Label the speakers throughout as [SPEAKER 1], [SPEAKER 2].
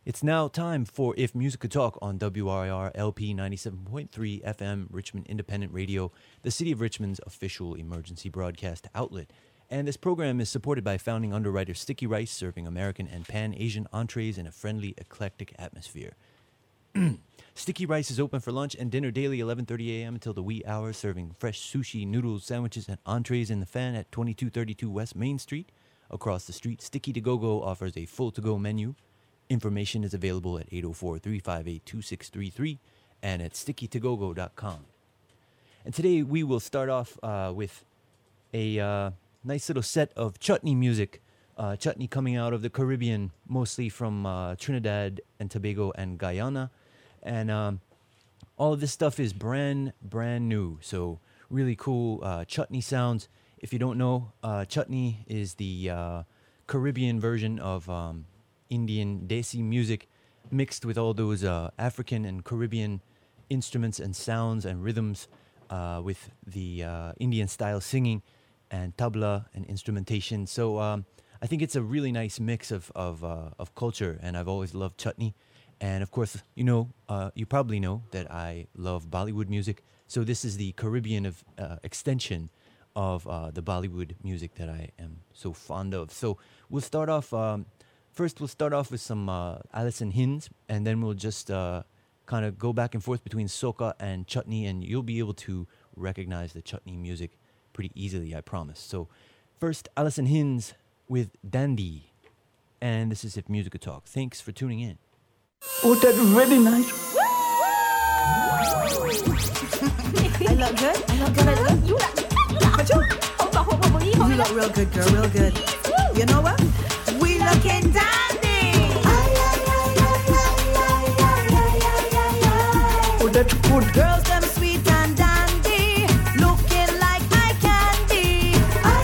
[SPEAKER 1] It's now time for If Music Could Talk on WRIR LP 97.3 FM, Richmond Independent Radio, the City of Richmond's official emergency broadcast outlet. And this program is supported by founding underwriter Sticky Rice, serving American and Pan-Asian entrees in a friendly, eclectic atmosphere. Sticky Rice is open for lunch and dinner daily, 11:30 a.m. until the wee hours, serving fresh sushi, noodles, sandwiches, and entrees in the fan at 2232 West Main Street. Across the street, Sticky To Go offers a full to-go menu. Information is available at 804-358-2633 and at stickytogogo.com. And today we will start off with a nice little set of chutney music. Chutney coming out of the Caribbean, mostly from Trinidad and Tobago and Guyana. And all of this stuff is brand new. So really cool chutney sounds. If you don't know, chutney is the Caribbean version of Indian Desi music mixed with all those African and Caribbean instruments and sounds and rhythms with the Indian style singing and tabla and instrumentation. So I think it's a really nice mix of culture, and I've always loved chutney. And of course, you probably know that I love Bollywood music. So this is the Caribbean extension of the Bollywood music that I am so fond of. So we'll start off. First, we'll start off with some Alison Hinds, and then we'll just kind of go back and forth between soca and chutney, and you'll be able to recognize the chutney music pretty easily, I promise. So first, Alison Hinds with Dandy, and this is If Music Could Talk. Thanks for tuning in.
[SPEAKER 2] Oh, that's really nice.
[SPEAKER 3] I look good. You look real good, girl, real good. You know what? We looking dandy.
[SPEAKER 2] Oh, that's good.
[SPEAKER 3] Girls, them sweet and dandy, looking like eye candy.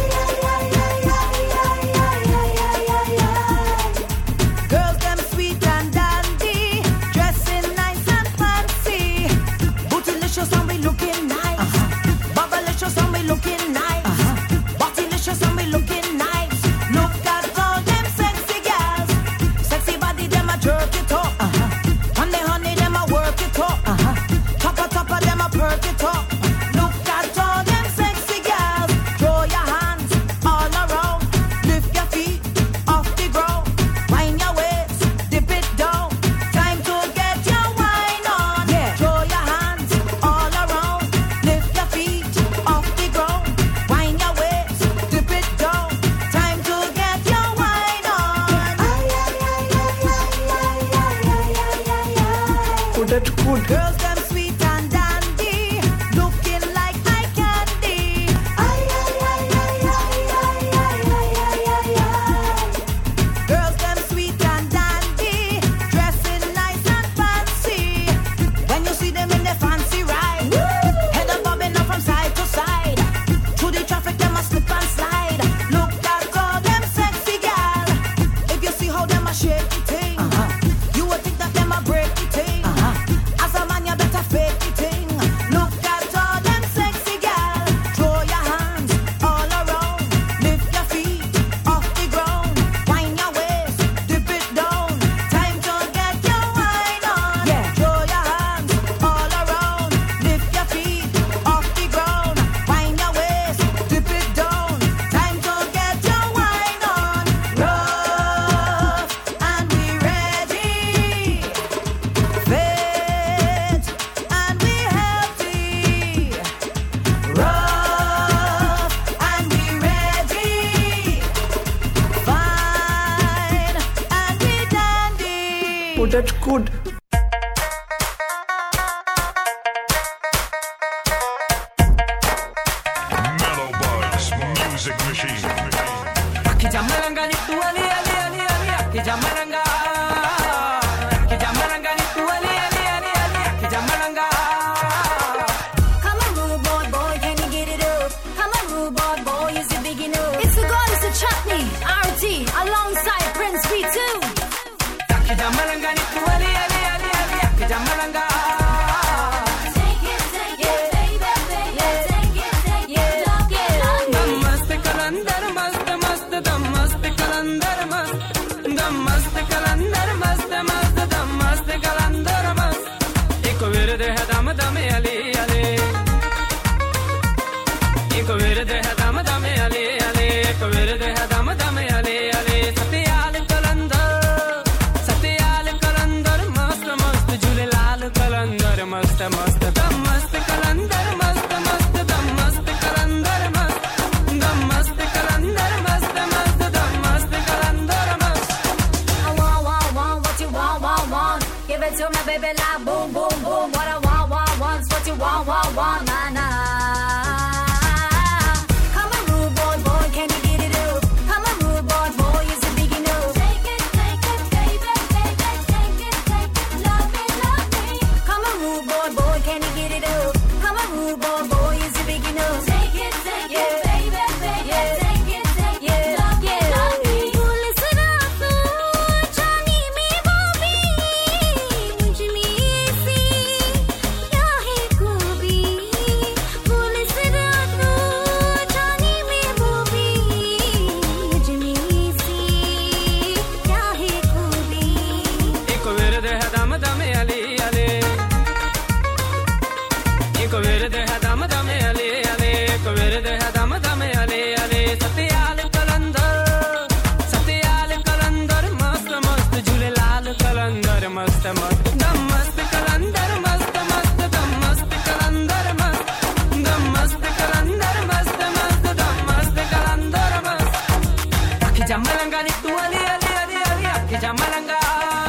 [SPEAKER 3] Girls, them sweet and dandy, dressing nice and fancy. Bootylicious and we looking nice. Bubblicious and we looking nice. Bodylicious and we looking nice. Look at all them sexy girls. Sexy body, them a jerk it up. Honey, them a work it up. Top of them a perk it up. Look at all them sexy girls. Throw your hands all around. Lift your feet off the ground. Wind your waist, dip it down. Time to get your wine on. Yeah. Throw your hands all around. Lift your feet off the ground. Wind your waist, dip it down. Time to get your wine on.
[SPEAKER 2] Oh, that's good.
[SPEAKER 3] Girls, them sweet and dandy, looking like eye candy. Girls, them sweet and dandy, dressing nice and fancy. When you see them in their fancy ride, head up bobbing up from side to side. Through the traffic, them a slip and slide. Look at all them sexy girls. If you see how them a shake the thing, you would think that them a break the thing. As a man, you better fake the thing. Look at all them sexy girls. Throw your hands all around. Lift your feet off the ground. Wind your waist, dip it down. Time to get your wine on. Yeah. Throw your hands all around. Lift your feet off the ground. Wind your waist, dip it down. Time to get your wine on. Rough and we ready. Fit and we healthy. Rough and we ready. Fine and we dandy.
[SPEAKER 2] Oh, that's good.
[SPEAKER 4] Mellow Buzz Music Machine.
[SPEAKER 5] Akijamalanga ni tuwali ali ali ali akijamalanga. Akijamalanga ni tuwali ali ali ali akijamalanga.
[SPEAKER 6] Come on, rude boy, can you get it up? Come on, rude boy, is it big enough? It's the goddess of chutney, RT, alongside Prince P2.
[SPEAKER 5] Akijamalanga ni tuwali ali ali ali akijamalanga.
[SPEAKER 6] Take it, baby, yeah, take it, look it up.
[SPEAKER 5] Mast kalandar mast mast, mast kalandar mast, mast kalandar mast mast.
[SPEAKER 6] it to me, baby, like boom, boom, boom. What I want's what you want, nah, nah. Come on, rude boy, boy, can you get it up? Come on, rude boy, boy, is it big enough? Take it, baby, take it, love it, come on, rude boy, boy, can you get it up? Come on, rude boy, boy, is it big enough? Take it, baby, take it, love it, police रातों जानी में बॉबी मुझ में ऐसी क्या है खूबी police रातों जानी में बॉबी मुझ में ऐसी क्या है खूबी
[SPEAKER 5] एक विरद है दम दम अली अली एक विरद है दम दम अली अली एक विरद है दम दम अली अली सत्याल कलंदर मस्त मस्त झूले लाल कलंदर मस्त मस्त दम मस्त कलंदर मस्त मस्त दम मस्त कलंदर मस्त दम मस्त कलंदर मस्त मस्त दम मस्त कलंदर मस्त आखी जमलंगा नी तू अली अली अली अली आखी जमलंगा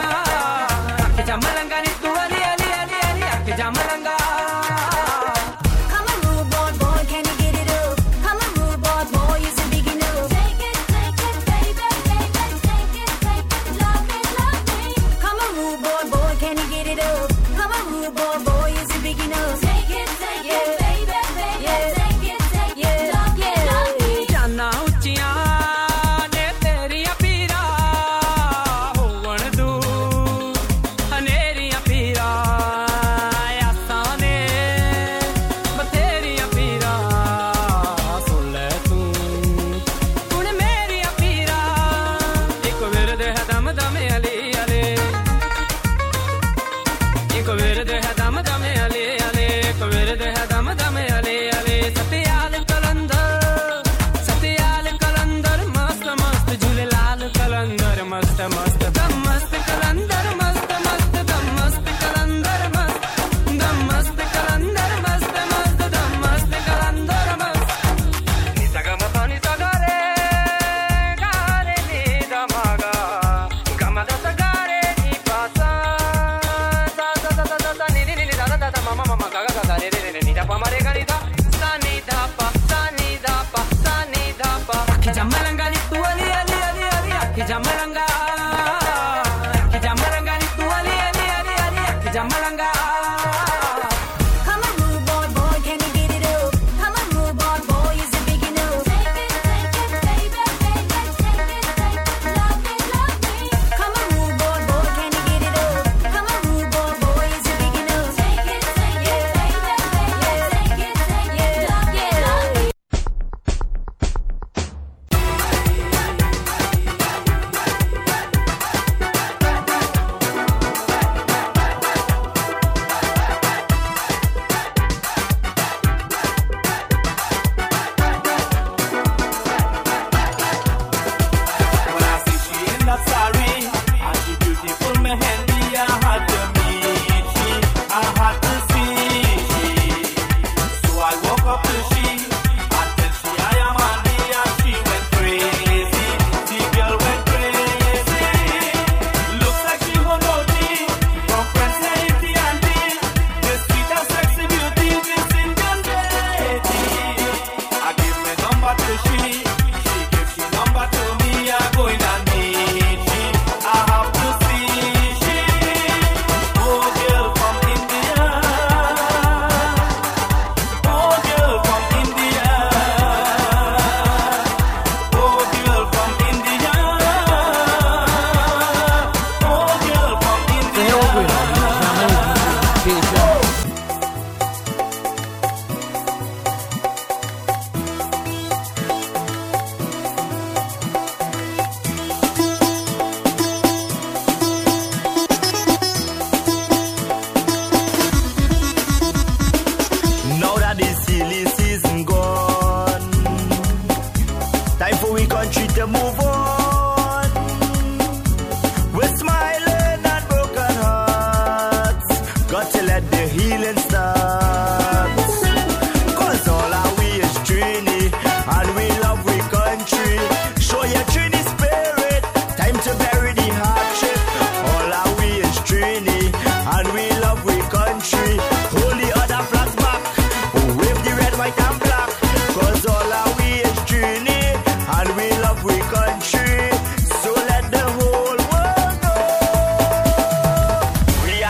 [SPEAKER 5] नी तू अली अली अली अली आखी जमलंगा
[SPEAKER 6] Come on, rude boy, boy, can you get it up? Come on, rude boy, boy, is it big enough? Take it, baby, take it, love it, come on, rude boy, boy, can you get it up? Come on, rude boy, boy, is it big enough? Take it, baby, take it, love it,
[SPEAKER 5] जाना उच्चियां ने तेरियां पीरा होवण दू हनेरियां पीरा आसां ने बथेरियां पीरा सुन ले तू हुण मेरियां पीरा एक विरद है दम दम अली अली एक विरद है दम दम अली अली एक विरद है दम दम अली अली सत्याल कलंदर मस्त मस्त झूले लाल कलंदर मस्त मस्त दम मस्त कलंदर मस्त मस्त दम मस्त कलंदर मस्त दम मस्त कलंदर मस्त मस्त दम मस्त कलंदर मस्त निसा गम पानी सा रे गारे नी दमागा गम दा सा गारे नी पासा सा सा सा सा सा नी नी नी दा दा दा मामा मामा गा गा गा रे रे रे नी दा पा मारे गा नी दा सा नी दा पा सा नी दा पा सा नी दा पा आखी जमलंगा नी तू अली अली अली अली आखी जमलंगा नी तू अली अली अली अली आखी जमलंगा
[SPEAKER 6] Come on, rude boy, boy, can you get it up? Come on, rude boy, boy, is it big enough? Take it, baby, take it, love it, come on, rude boy, boy, can you get it up? Come on, rude boy, boy, is it big enough? Take it, baby, take it, love it.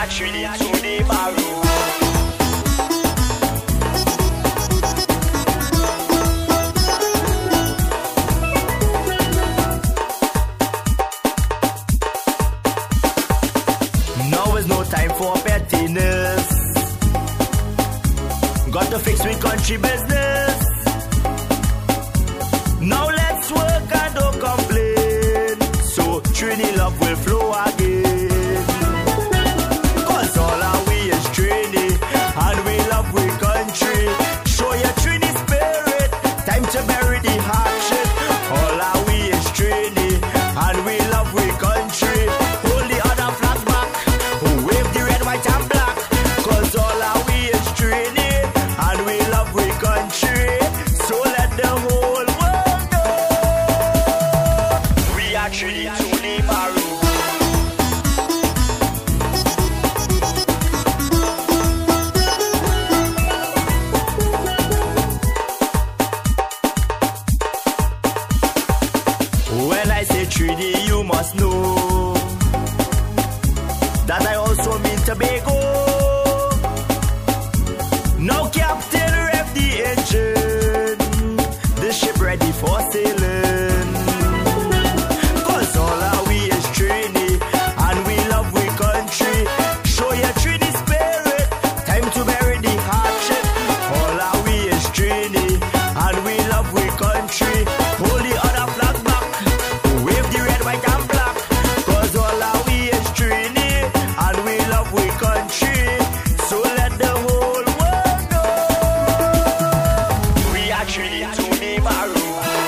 [SPEAKER 7] treated to the barrow. Now is no time for pettiness. Got to fix with country business. Now let's work and don't complain, so Trini love will flow again. Cause all our we is Trini, and we love we country. Show your Trini spirit, time to bury the hardship. All our we is Trini, and we love we country. Hold the other flag back, wave the red, white and black. Cause all our we is Trini, and we love we country. So let the whole world know we are Trini to the barrow. When I say Trini, you must know that I also mean Tobago. Now, Captain, rev the engine. The ship ready for sailing. Cause all our we is Trini, and we love we country. Show your Trini spirit, time to bury the hardship. All our we is Trini, and we love we country. Hold the other flag back, wave the red, white and black. Cause all our we is Trini, and we love we country. So let the whole world know we are Trini to the barrow.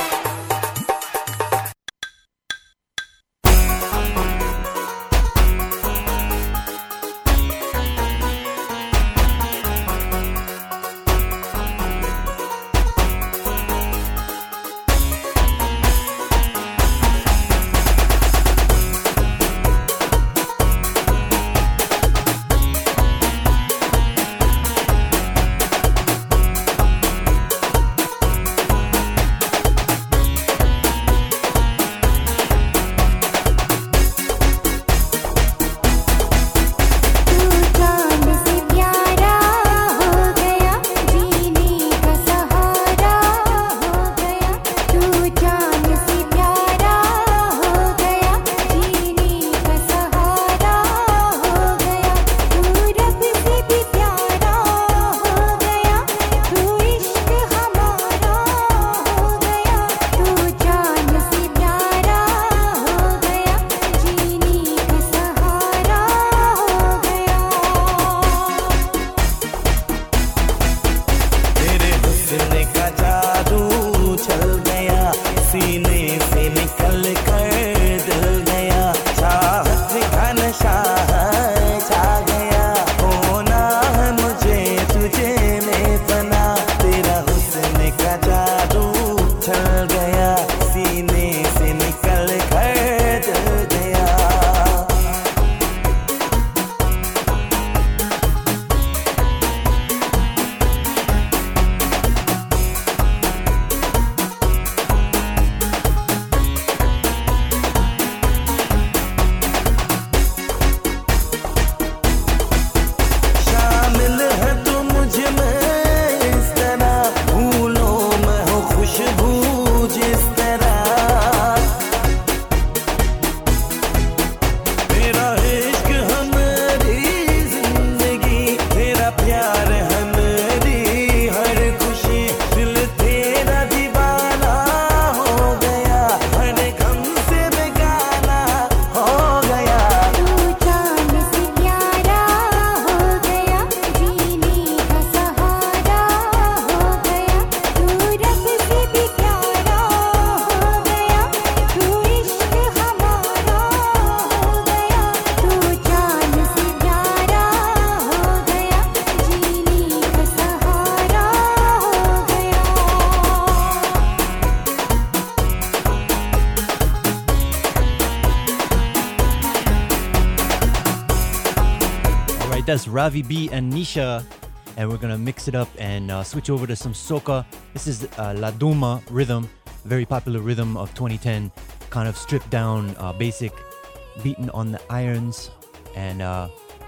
[SPEAKER 1] That's Ravi B and Nisha, and we're gonna mix it up and switch over to some soca. This is La Duma rhythm, very popular rhythm of 2010, kind of stripped down, basic, beaten on the irons, and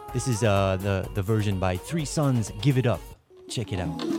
[SPEAKER 1] This is the version by Three Sons, Give It Up. Check it out.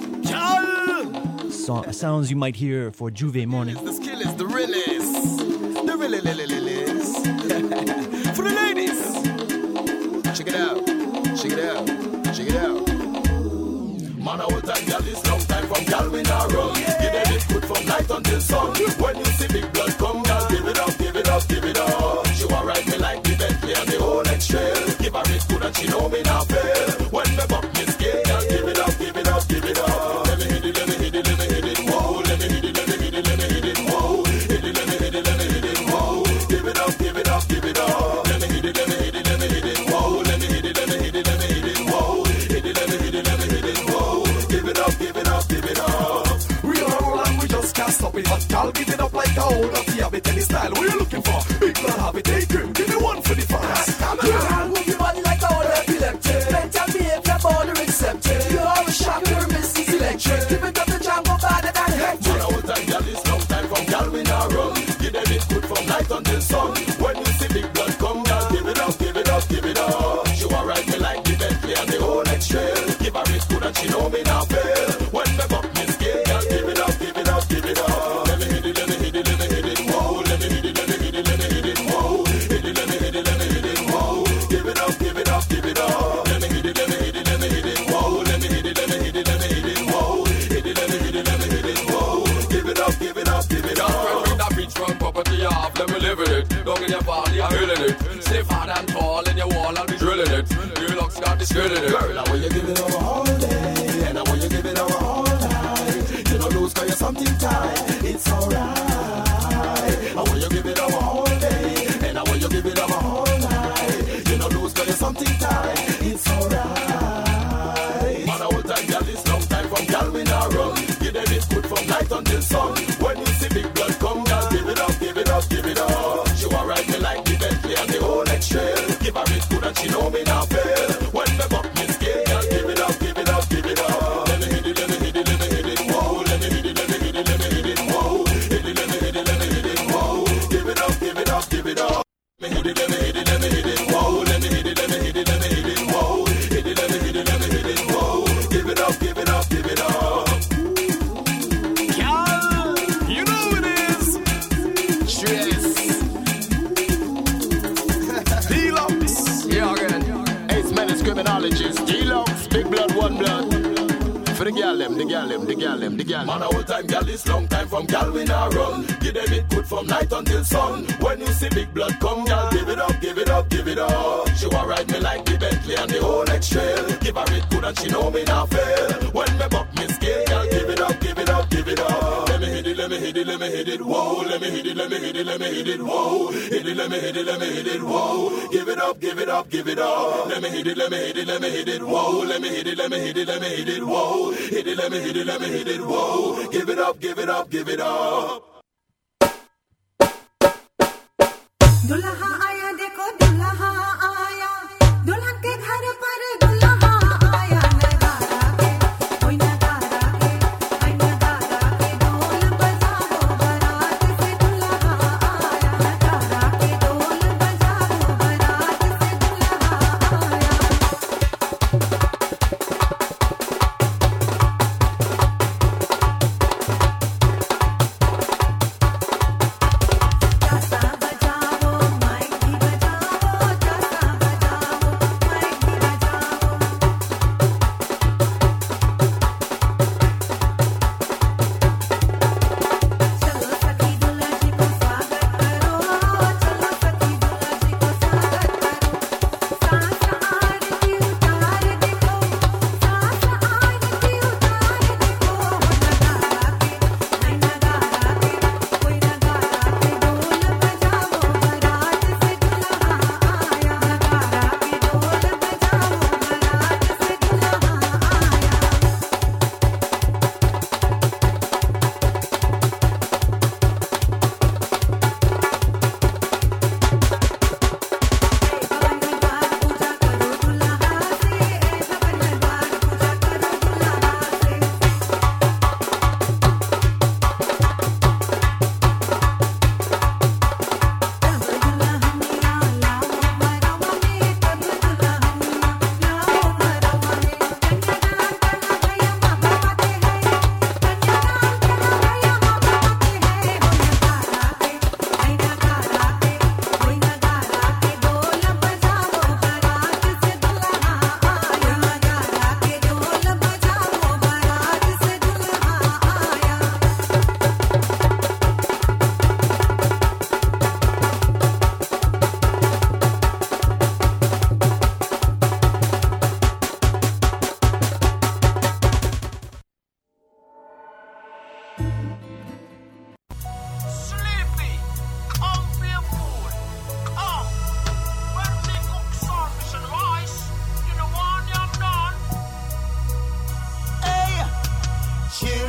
[SPEAKER 1] Sounds you might hear for Juve Morning.
[SPEAKER 8] The skill is the realest. The realest. For the ladies. Check it out. Check it out. Check it out. Man, our time, girl, this long time from girl we not run. Give them it good from night until sun. When you see big blood come, girl, give it up, give it up, give it up. She want ride me like the Bentley and the Rolex trail. Give her it good and she know me not fail. When me buck me scale, girl, give it up, give it up, give it up. Let me hit it, let me hit it, let me hit it, whoa. Let me hit it, let me hit it, let me hit it, whoa. Hit it, let me hit it, let me hit it, whoa. Give it up, give it up, give it up. Let me hit it, let me hit it, let me hit it, whoa. Let me hit it, let me hit it, let me hit it, whoa. Hit it, let me hit it, let me hit it, whoa. Give it up, give it up, give it up. We on a roll and we just can't stop it. Hot gal, give it up like a whole of the habit. Any style, what you looking for? Big blood habit, hey Grim, give me one for the fans. Girl, move your body like a whole epileptic. Mental behavior, border accepted. You are a shocker, Mrs. Electric. Give it up the jam, go better than hectic. Man, our time, gal, is long time from gal, we not run. Give them it good from night until sun. When you see big blood come, gal, give it up, give it up, give it up. She want ride me like the Bentley and the Rolex trail. Give her it good and she know me not fail. When me buck me scale, gal, give it up, give it up, give it up. Let me hit it, let me hit it, let me hit it, whoa. Let me hit it, let me hit it, let me hit it, whoa. Hit it, let me hit it, let me hit it, whoa. Give it up, give it up, give it up. Let me hit it, let me hit it, let me hit it, whoa. Let me hit it, let me hit it, let me hit it, whoa. Hit it, let me hit it, let me hit it, whoa. Give it up, give it up, give it up.
[SPEAKER 9] When that beachfront property off, let me live in it. Down in your valley, I'm hilling it. Stay hard and tall in your wall, I'll be drilling it. Your looks got the skill in it.
[SPEAKER 8] Girl, I want you give it over all day, and I want you give it over all night. You don't lose 'cause you're something tight. It's alright. I want you give it over all day, and I want you give it over all night. You don't lose 'cause you're something tight. It's alright. Man, our time, girl, this long time from girl we not run. Give them it good from night until sun. When you see big blood come, girl, give it up, give it up, give it up. She want ride me like the Bentley and the Rolex trail. Give her it good and she know me not fail. When me buck me scale, girl, give it up, give it up, give it up. Let me hit it, let me hit it, let me hit it, whoa. Let me hit it, let me hit it, let me hit it, whoa. Hit it, let me hit it, let me hit it, whoa. Give it up, give it up, give it up. Let me hit it, let me hit it, let me hit it, whoa. Let me hit it, let me hit it, let me hit it, whoa. Hit it, let me hit it, let me hit it, whoa. Give it up, give it up, give it up. Girl, you know it is. Stress. Deluxe. Yeah, again. Ace Menace criminologist. Deluxe. Big blood, one blood. For the gal them, the gal them, the gal them, the gal. Man, our time, gal, this long time from gal we not run. Give them it good from night until sun. When you see big blood come, gal, give it up, give it up, give it up. She want ride me like the Bentley and the Rolex trail. Give her it good and she know me not fail. When me buck me scale, gal, give it up, give it up, give it up. Let me hit it, let me hit it, let me hit it, whoa. Let me hit it, let me hit it, let me hit it, whoa. Hit it, let me hit it, let me hit it, whoa. Give it up, give it up, give it up. Let me hit it, let me hit it, let me hit it, whoa. Let me hit it, let me hit it, let me hit it, whoa. Hit it, let me hit it, let me hit it, whoa. Give it up, give it up, give it up.
[SPEAKER 3] दुल्हा आया देखो दुल्हा आया दुल्हन के घर पर दुल्हा आया नगारा के कोई नगारा के आई नगारा के ढोल बजाओ बारात से दुल्हा आया नगारा के ढोल बजाओ बारात से दुल्हा आया तासा बजाओ mike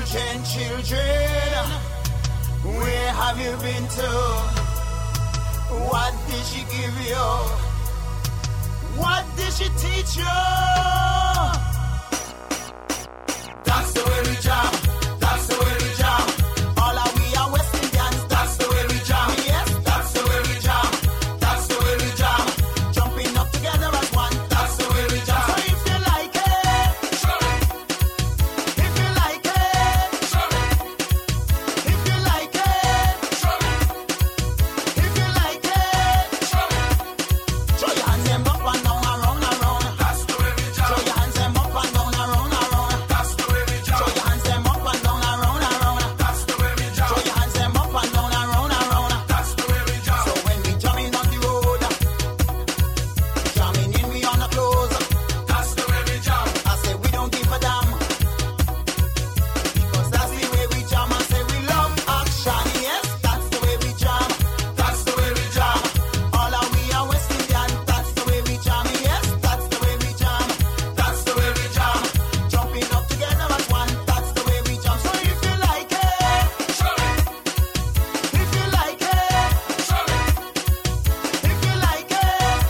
[SPEAKER 7] Virgin children, where have you been to? What did she give you? What did she teach you? That's the way we jam. That's the way we jam. All of we are West Indians. That's the way we jam. Yes, that's the way we jam. That's the way we jam. Jumping up together as one. That's the way we jam. So if you like it, if you like it, if you like it, if you like it, throw your hands them up and down, around, around. That's the way we jam. Throw your hands them up and down, around, around. That's the way we jam. Throw your hands them up and down, around, around. That's the way we jam. Throw your hands them up and down, around, around. That's the way we jam. So when we jamming on the road, jamming in we on the clothes. That's the way we jam. I say we don't give a damn, because that's the way we jam. I say we love action. Yes, that's the way we jam. That's the way we jam. All of we are West Indian. That's the way we jam. Yes, that's the way we jam. That's the way we jam. Jumping up together as one. That's the way we jam. So if you like it, if you like it, if you like it,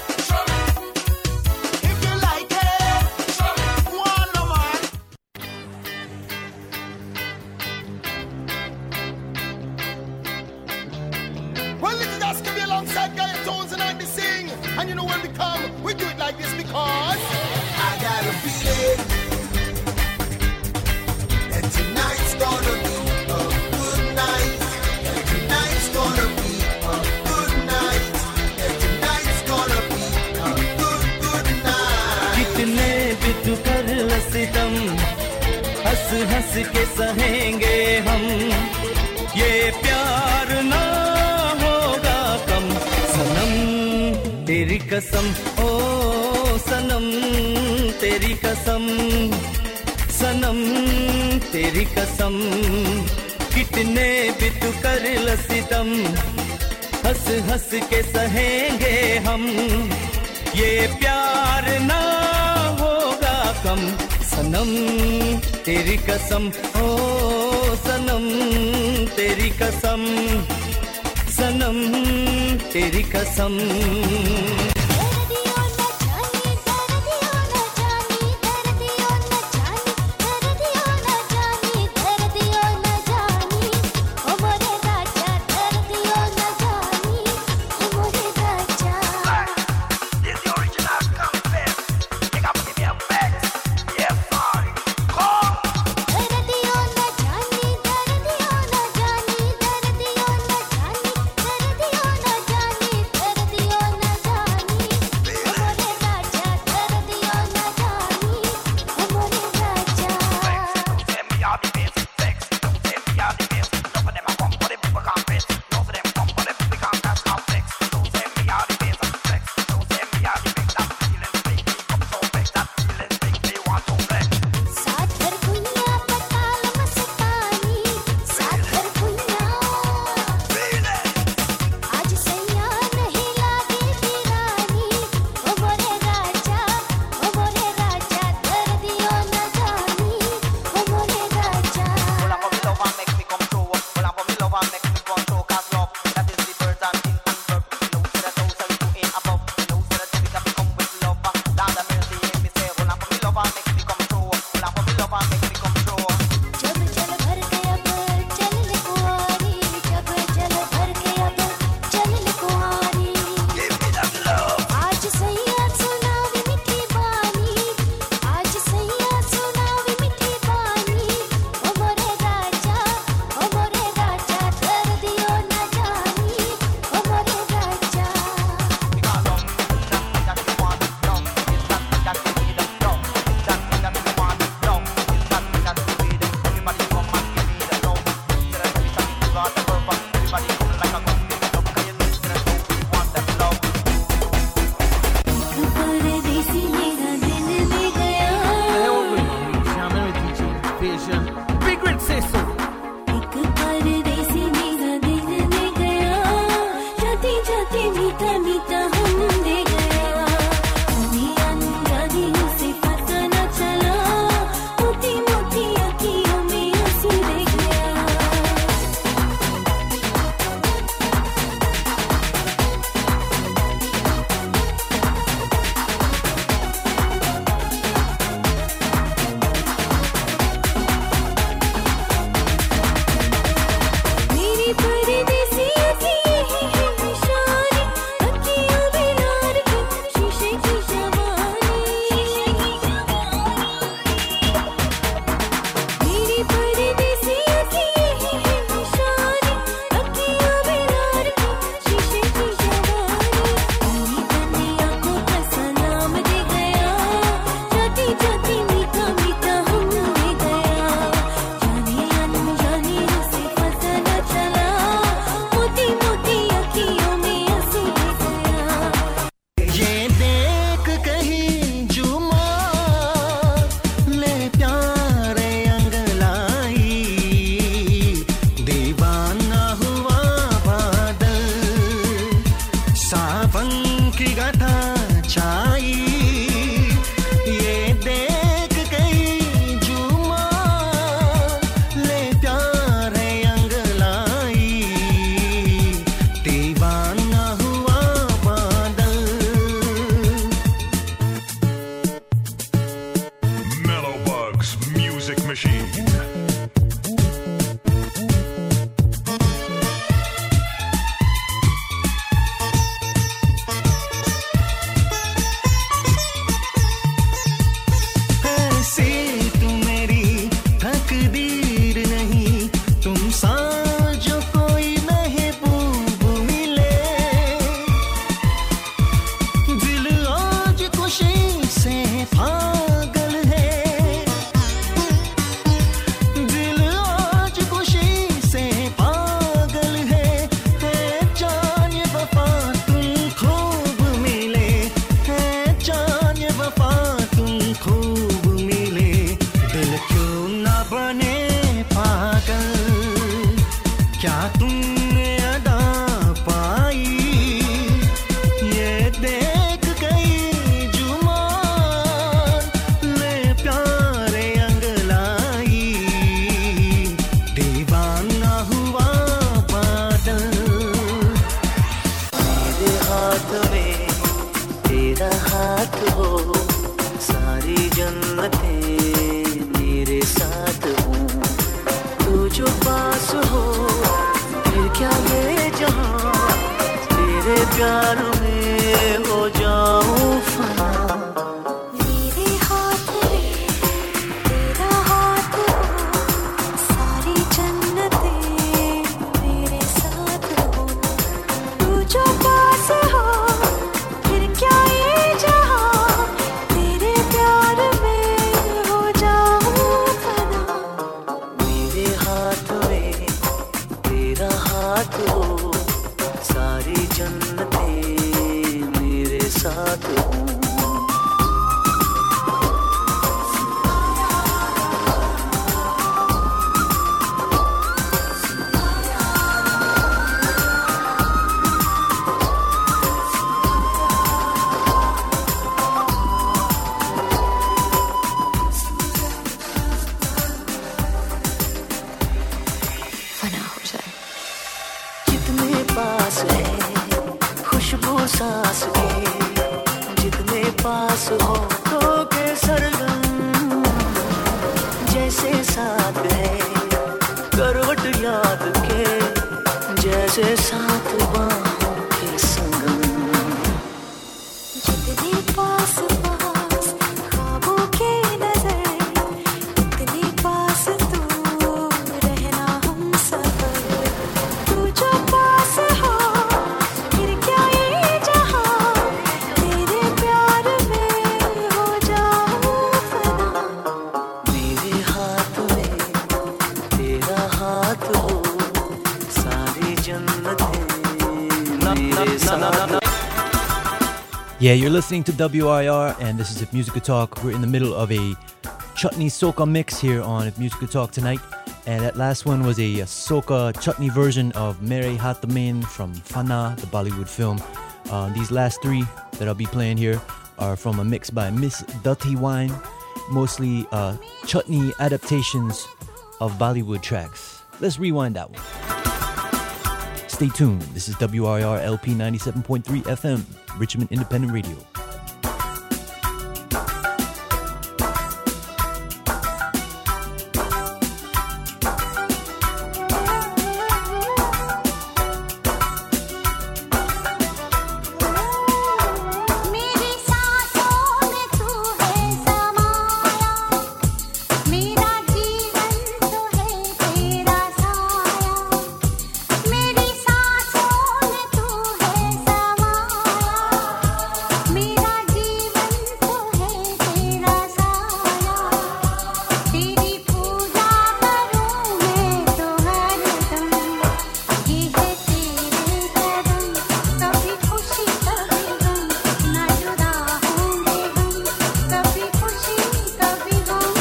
[SPEAKER 7] if you like it, one no man. Well, this is just give you alongside Guy Tones and Andy Sing. And you know when we come, we do it like this because I got a feeling that tonight's gonna be a good night. And tonight's gonna be a good night. And tonight's gonna be a good night.
[SPEAKER 10] कितने भी तू कर सितम हंस हंस के सहेंगे हम ये प्यार ना होगा कम सनम तेरी कसम ओ सनम तेरी कसम सनम तेरी कसम कितने भी तू कर सितम हंस हंस के सहेंगे हम ये प्यार ना होगा कम सनम तेरी कसम ओ सनम तेरी कसम सनम तेरी कसम
[SPEAKER 6] जानी
[SPEAKER 10] हाथ हो सारी जन्नतें मेरे साथ हो तू जो पास हो फिर क्या ये जहां तेरे प्यार में हो जाऊं फना
[SPEAKER 6] मेरे हाथ में तेरा हाथ हो सारी जन्नतें मेरे साथ हो तू जो पास हो फिर क्या ये जहां तेरे प्यार में हो जाऊं फना
[SPEAKER 10] मेरे हाथ में तेरा हाथ हो सारी जन्नतें मेरे साथ हो
[SPEAKER 6] फना हो जाए
[SPEAKER 10] जितने पास है खुशबू सांस के जितने पास हो तो के सरगम जैसे साथ है करवट याद के जैसे साथ बाहों के संगम
[SPEAKER 6] जितने पास पास ख्वाबों के नजर उतने पास तू रहना हम सफर तू जो पास हो फिर क्या ये जहां तेरे प्यार में हो जाऊं फना
[SPEAKER 10] मेरे हाथ में तेरा हाथ हो सारी जन्नतें मेरे साथ
[SPEAKER 1] Yeah, you're listening to WIR, and this is If Musica Talk. We're in the middle of a chutney soca mix here on If Musica Talk tonight. And that last one was a soca chutney version of Mere Hat Mein from Fana, the Bollywood film. These last three that I'll be playing here are from a mix by Miss Dutty Wine, mostly chutney adaptations of Bollywood tracks. Let's rewind that one. Stay tuned. This is WIR LP 97.3 FM, Richmond Independent Radio.
[SPEAKER 6] मेरी सांसों में तू है समाया मेरा जीवन तो है तेरा साया मेरी सांसों में तू है समाया मेरा जीवन तो है तेरा साया तेरी पूजा करूं मैं तो हरदम ये है तेरे कदम कभी खुशी कभी गम ना जुदा होंगे हम कभी खुशी कभी गम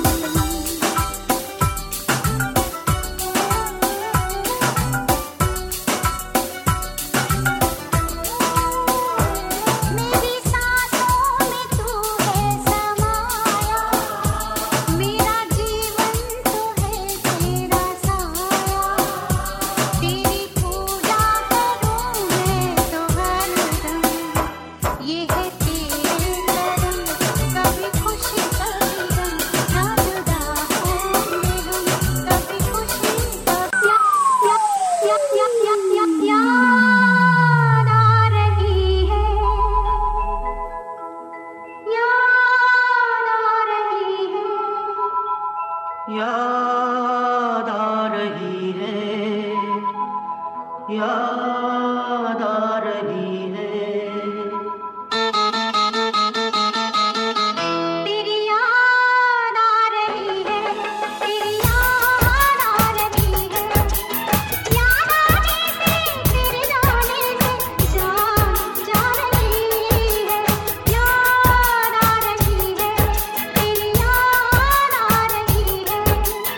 [SPEAKER 6] मेरी सांसों में तू है समाया मेरा जीवन तो है तेरा साया तेरी पूजा करूं मैं तो हरदम ये है तेरे कदम कभी खुशी कभी गम ना जुदा होंगे हम कभी खुशी कभी याद आ रही है याद आ रही है
[SPEAKER 10] याद आ रही है याद आ रही है
[SPEAKER 6] तेरी याद आ रही है तेरी याद आ रही है याद आने से तेरे जाने से जान जा रही है याद आ रही है तेरी याद आ रही है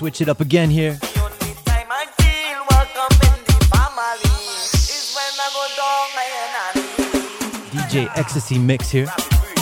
[SPEAKER 1] switch it up again here.
[SPEAKER 7] Time I feel welcome in the family is when I go down my enemy.
[SPEAKER 1] DJ Ecstasy mix here.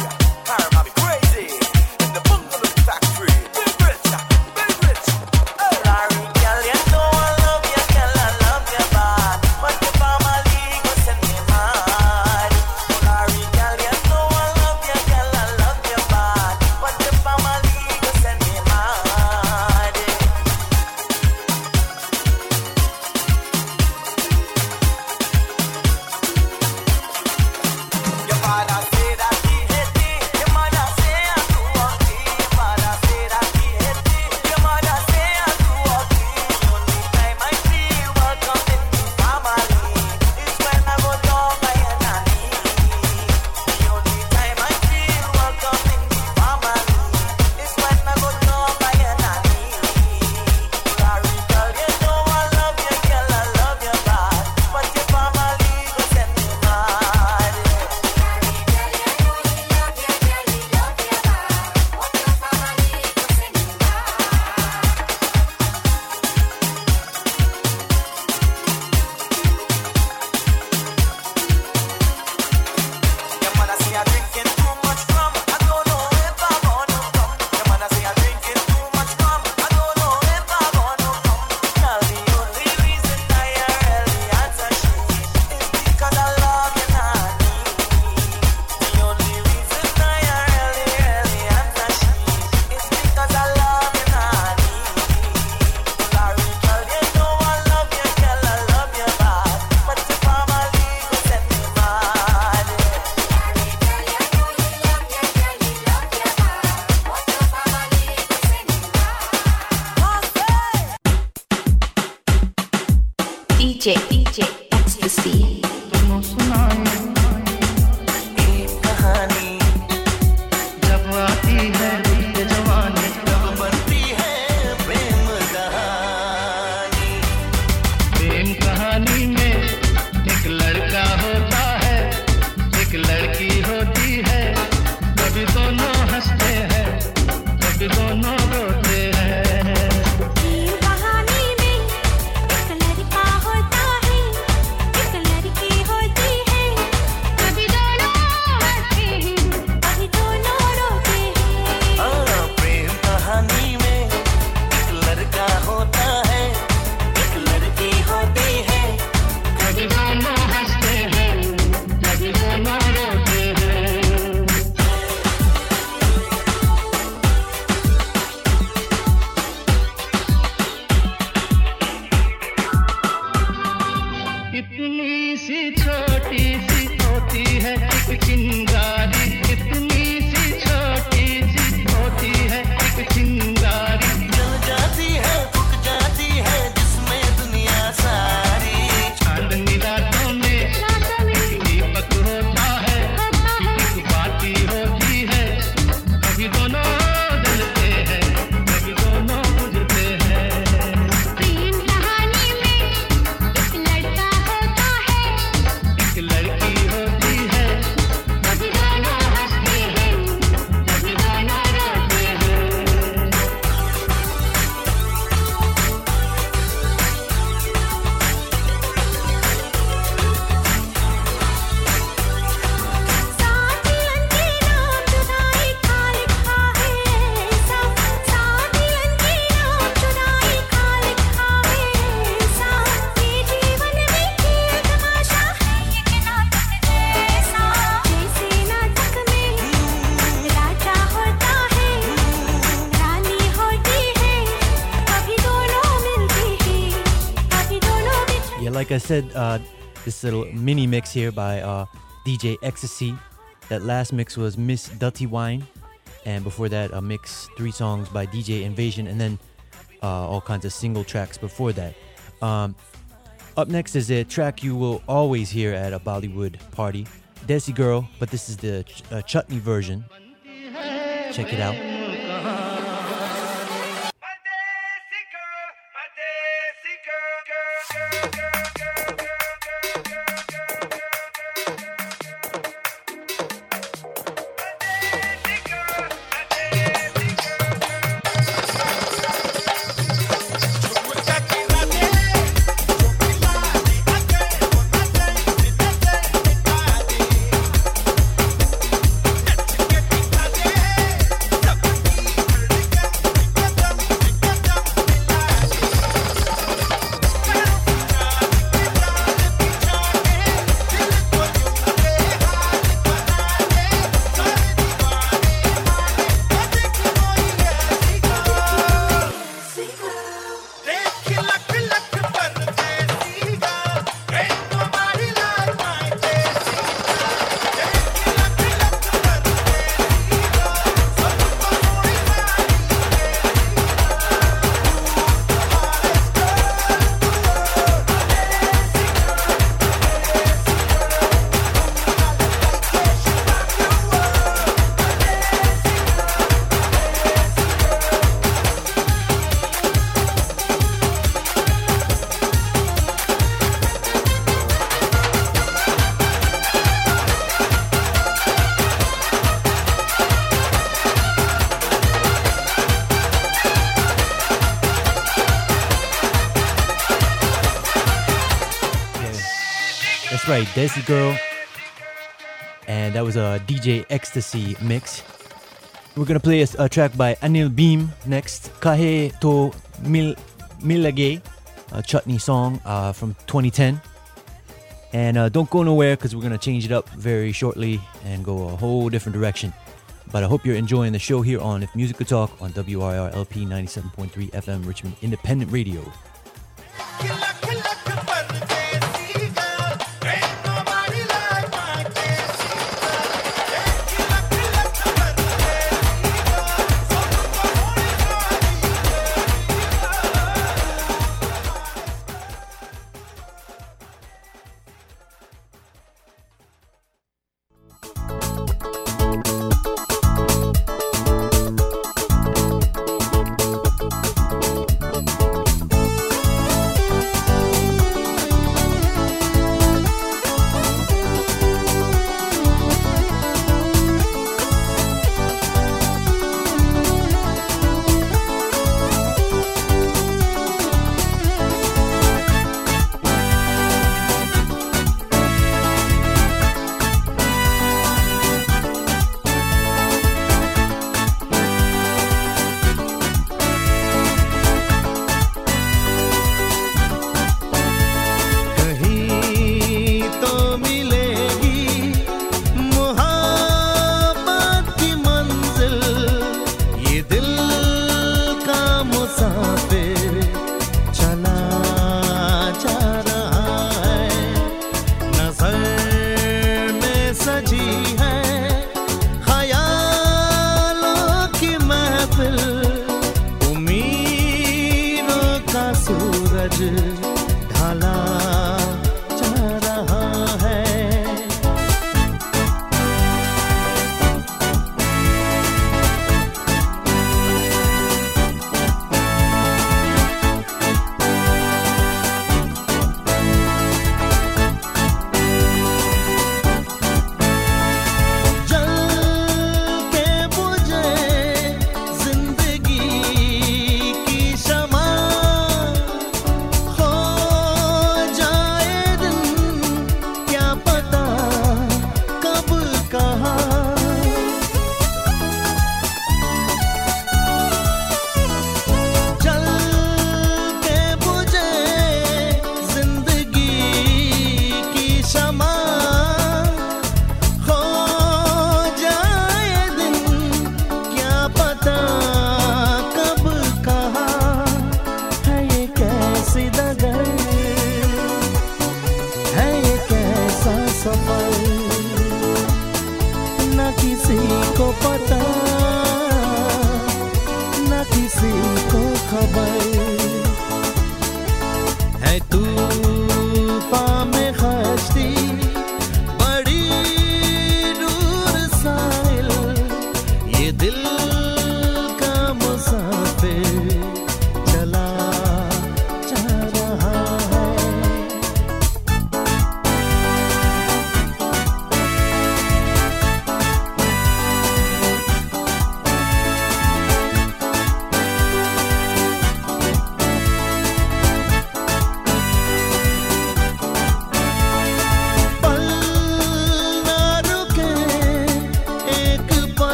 [SPEAKER 6] DJ Ecstasy.
[SPEAKER 1] Like I said, this little mini mix here by DJ Ecstasy. That last mix was Miss Dutty Wine, and before that a mix 3 songs by DJ Invasion, and then all kinds of single tracks before that. Up next is a track you will always hear at a Bollywood party, Desi Girl, but this is the chutney version. Check it out. right, Desi Girl. And that was a DJ Ecstasy mix. We're going to play a track by Anil Beam next. Kahe To Milage, a chutney song from 2010. And don't go nowhere because we're going to change it up very shortly and go a whole different direction. But I hope you're enjoying the show here on If Music Could Talk on WRIR LP 97.3 FM Richmond Independent Radio.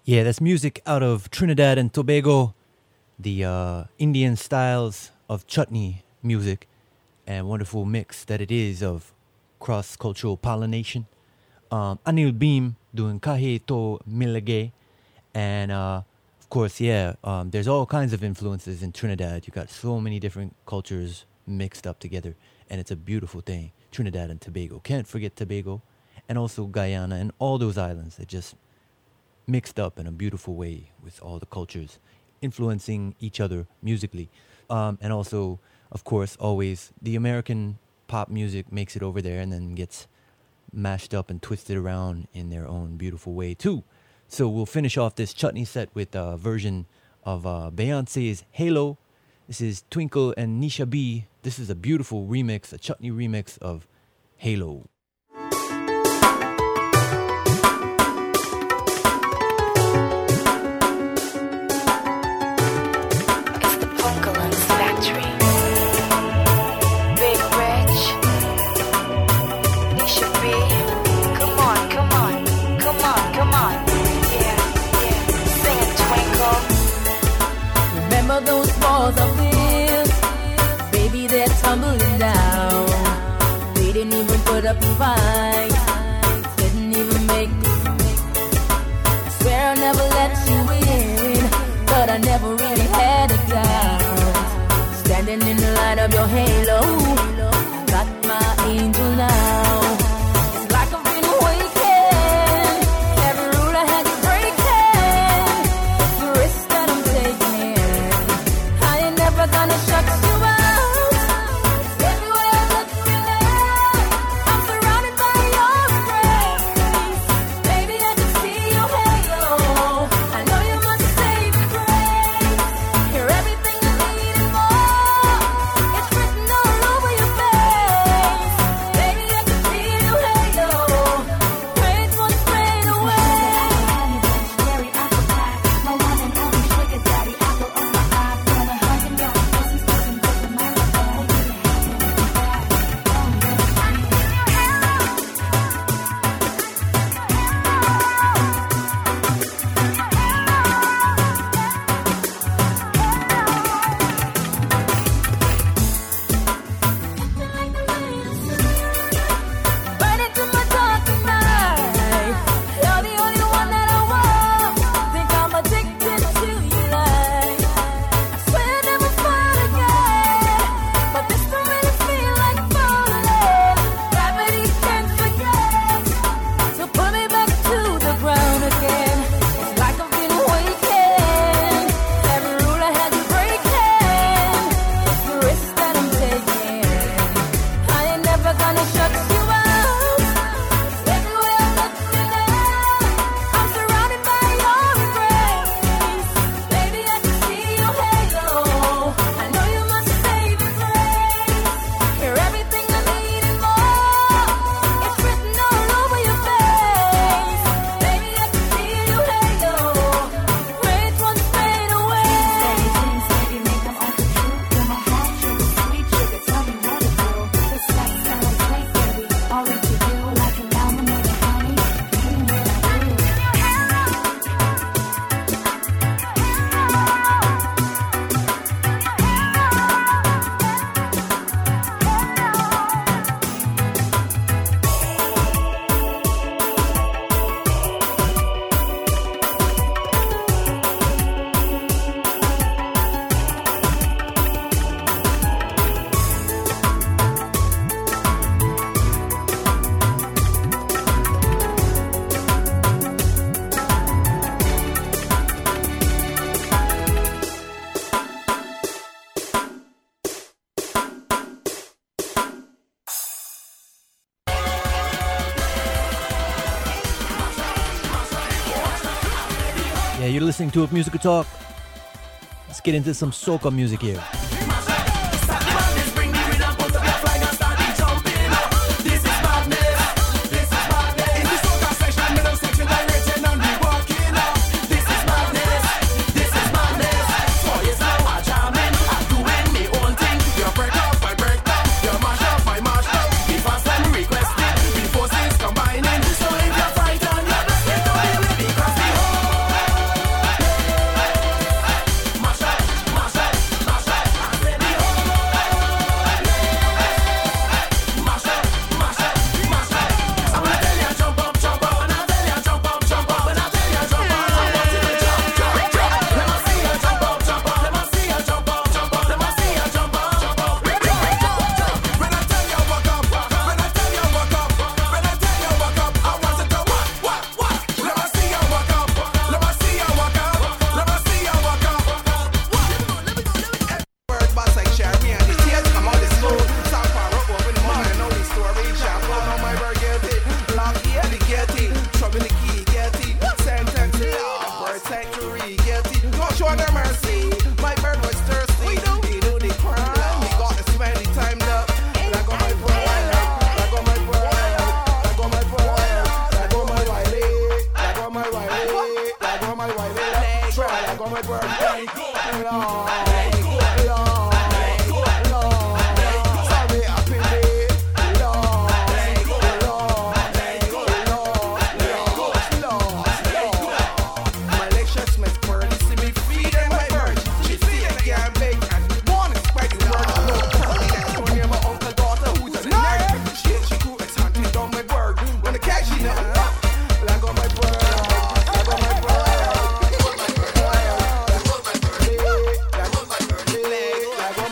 [SPEAKER 1] Yeah, that's music out of Trinidad and Tobago, the Indian styles of chutney music, and wonderful mix that it is of cross-cultural pollination. Anil Beam doing Kahe To Milage, and of course, there's all kinds of influences in Trinidad. You got so many different cultures mixed up together, and it's a beautiful thing. Trinidad and Tobago, can't forget Tobago, and also Guyana and all those islands that just mixed up in a beautiful way with all the cultures influencing each other musically. And also, of course, always the American pop music makes it over there and then gets mashed up and twisted around in their own beautiful way too. So we'll finish off this chutney set with a version of Beyonce's Halo. This is Twinkle and Nisha B. This is a beautiful remix, a chutney remix of Halo.
[SPEAKER 11] Those walls of wheels, baby, they're tumbling down. They didn't even put up a fight, didn't even make. I swear I never let you in, but I never really had a doubt. Standing in the light of your halo, got my angel now. It's like I've been awakened. Every rule I had to break it. It's the risk that I'm taking. Never gonna shut you out. Everywhere I look now, I'm surrounded by your embrace. Baby, I can see your halo. I know you must save your grace. You're everything I need and more. It's written all over your face. Baby, I can see your halo. Praise won't fade away. Scary apple pie, my one and only sugar daddy, apple on my eye.
[SPEAKER 1] Yeah, you're listening to Musical Talk. Let's get into some soca music here.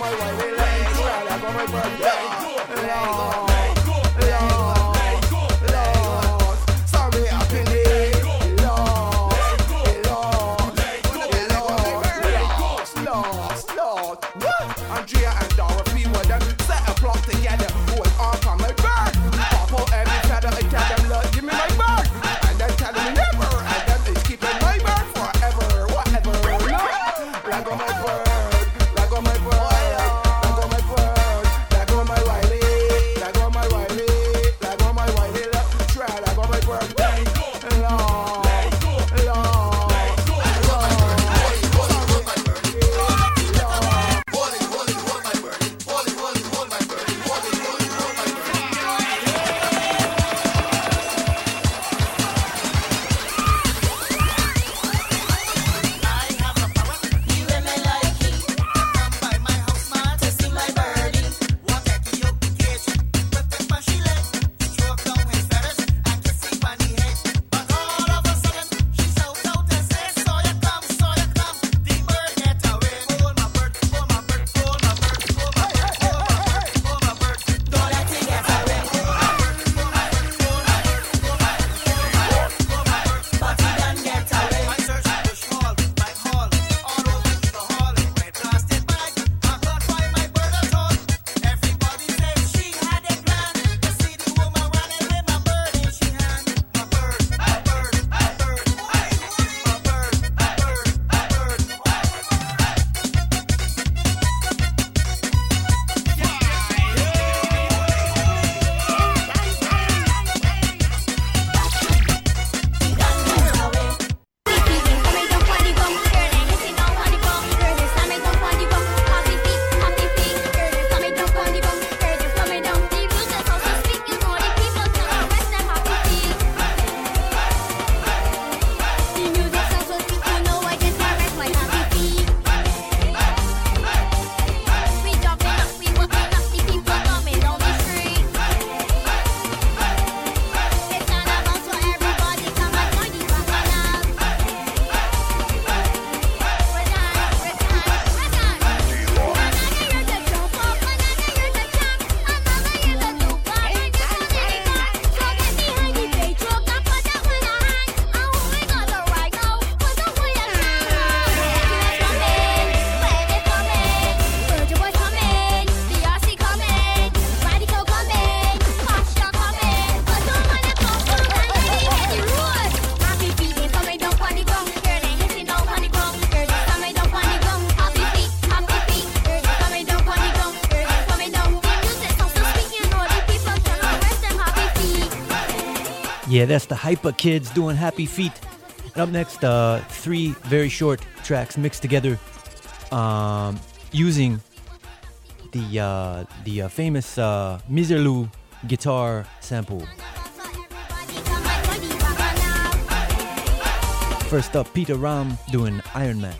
[SPEAKER 8] my Wiley, I got my bird. Lord, sorry, I've been there. Lord. Andrea and Dorothy were them set a plot together. Who was off on my bird? Pop out every feather and tell them, Lord, give me my bird. And then tell them never. And then it's keeping my bird forever. Whatever. Rag on my bird. Rag on my bird. Rag on my bird. Rag on my Wiley. Rag on my Wiley. Rag on my Wiley. Try rag on my bird.
[SPEAKER 1] Yeah, that's the Hyper Kids doing Happy Feet. And up next, three very short tracks mixed together using the famous Miserlou guitar sample. First up, Peter Ram doing Iron Man.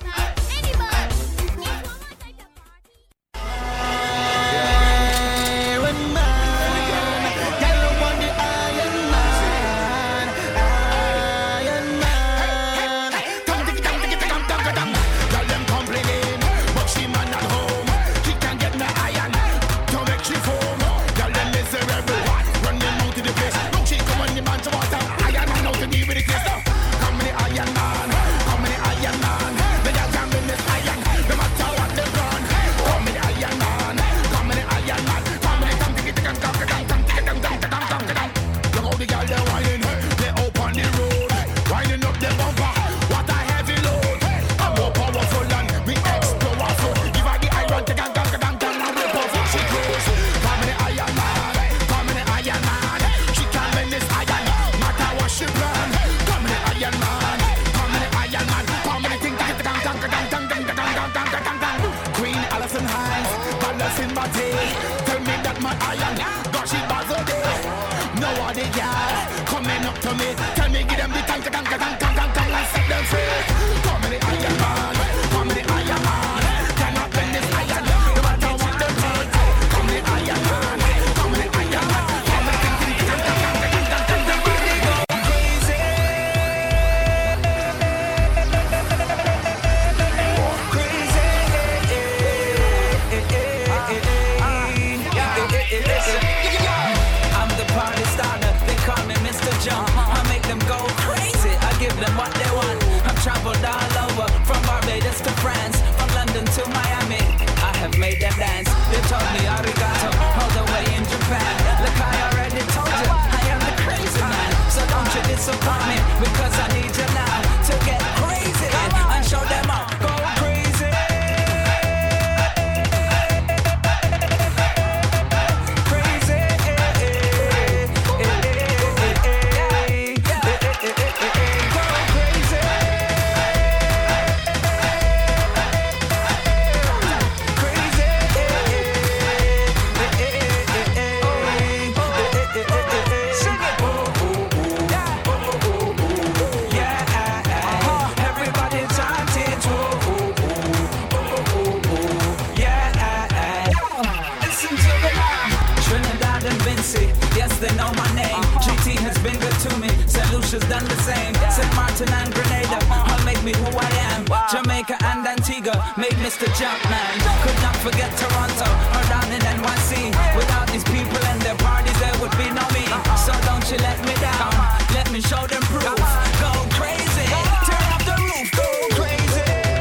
[SPEAKER 12] they know my name. GT has been good to me, St. Lucia's done the same. St. Martin and Grenada all make me who I am. Jamaica and Antigua made Mr. Jumpman. Could not forget Toronto or down in NYC. Without these people and their parties, there would be no me. So don't you let me down, let me show them proof. Go crazy, turn up the roof, go crazy.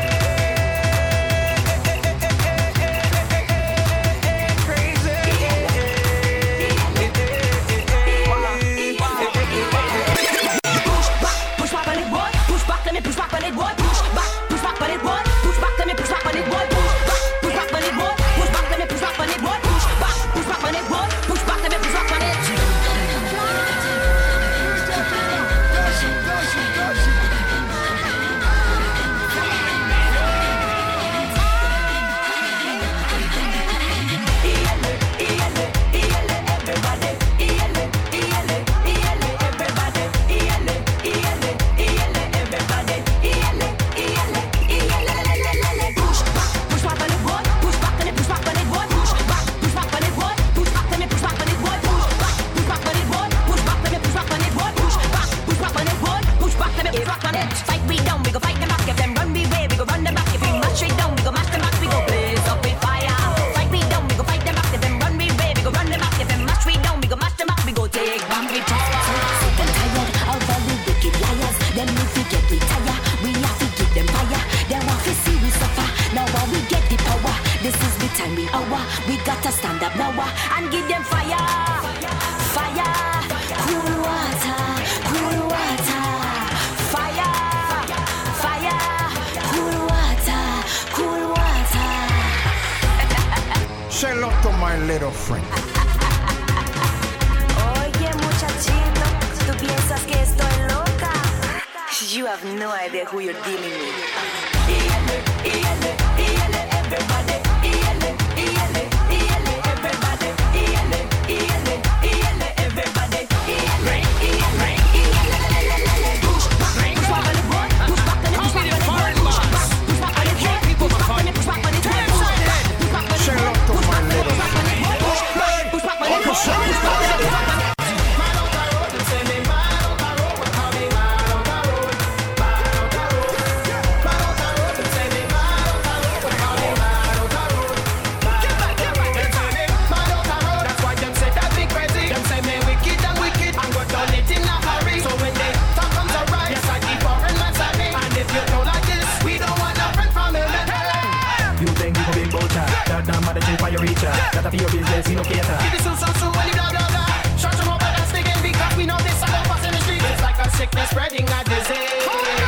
[SPEAKER 6] We gotta stand up now and give them fire, fire, cool water, fire, fire, cool water.
[SPEAKER 8] Say hello to my little friend.
[SPEAKER 6] Oye muchachito, ¿tú piensas que estoy loca? You have no idea who you're dealing with. Everybody.
[SPEAKER 13] That for your business, you no cater.
[SPEAKER 14] Give it so when you blah blah blah. Shut your mouth and stick in because we know this all of us in the street. It's like a sickness spreading a disease.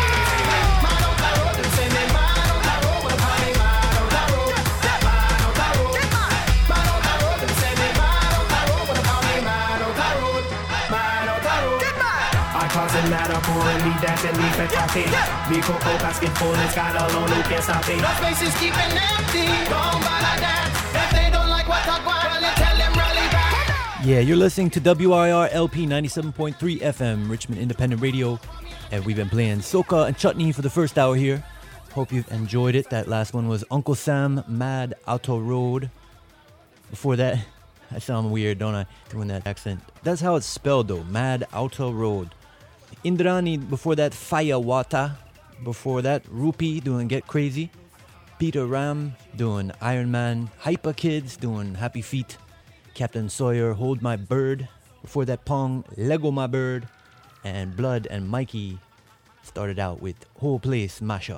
[SPEAKER 14] Man out the road, them say me man out the road. Well, call me man out the road. Man out the road. Man out the road, them say me man out the road. Well, call me man out the road. Man out the road.
[SPEAKER 13] I causing matter for and lead that and leave it happy. Me coco basket full and sky alone who can't stop me.
[SPEAKER 14] The space is keeping empty. Don't bother that. If they don't like what I want, well, then tell them rally back.
[SPEAKER 1] Yeah, you're listening to WIR LP 97.3 FM, Richmond Independent Radio. And we've been playing Soca and Chutney for the first hour here. Hope you've enjoyed it. That last one was Uncle Sam, Mad Auto Road. Before that, I sound weird, don't I, doing that accent. That's how it's spelled though, Mad Auto Road. Indrani, before that, Fire Wata. Before that, Rupi doing Get Crazy. Peter Ram doing Iron Man. Hyper Kids doing Happy Feet. Captain Sawyer, Hold My Bird. Before that, Pong, Lego My Bird. And Blood and Mikey started out with Whole Place Mashup.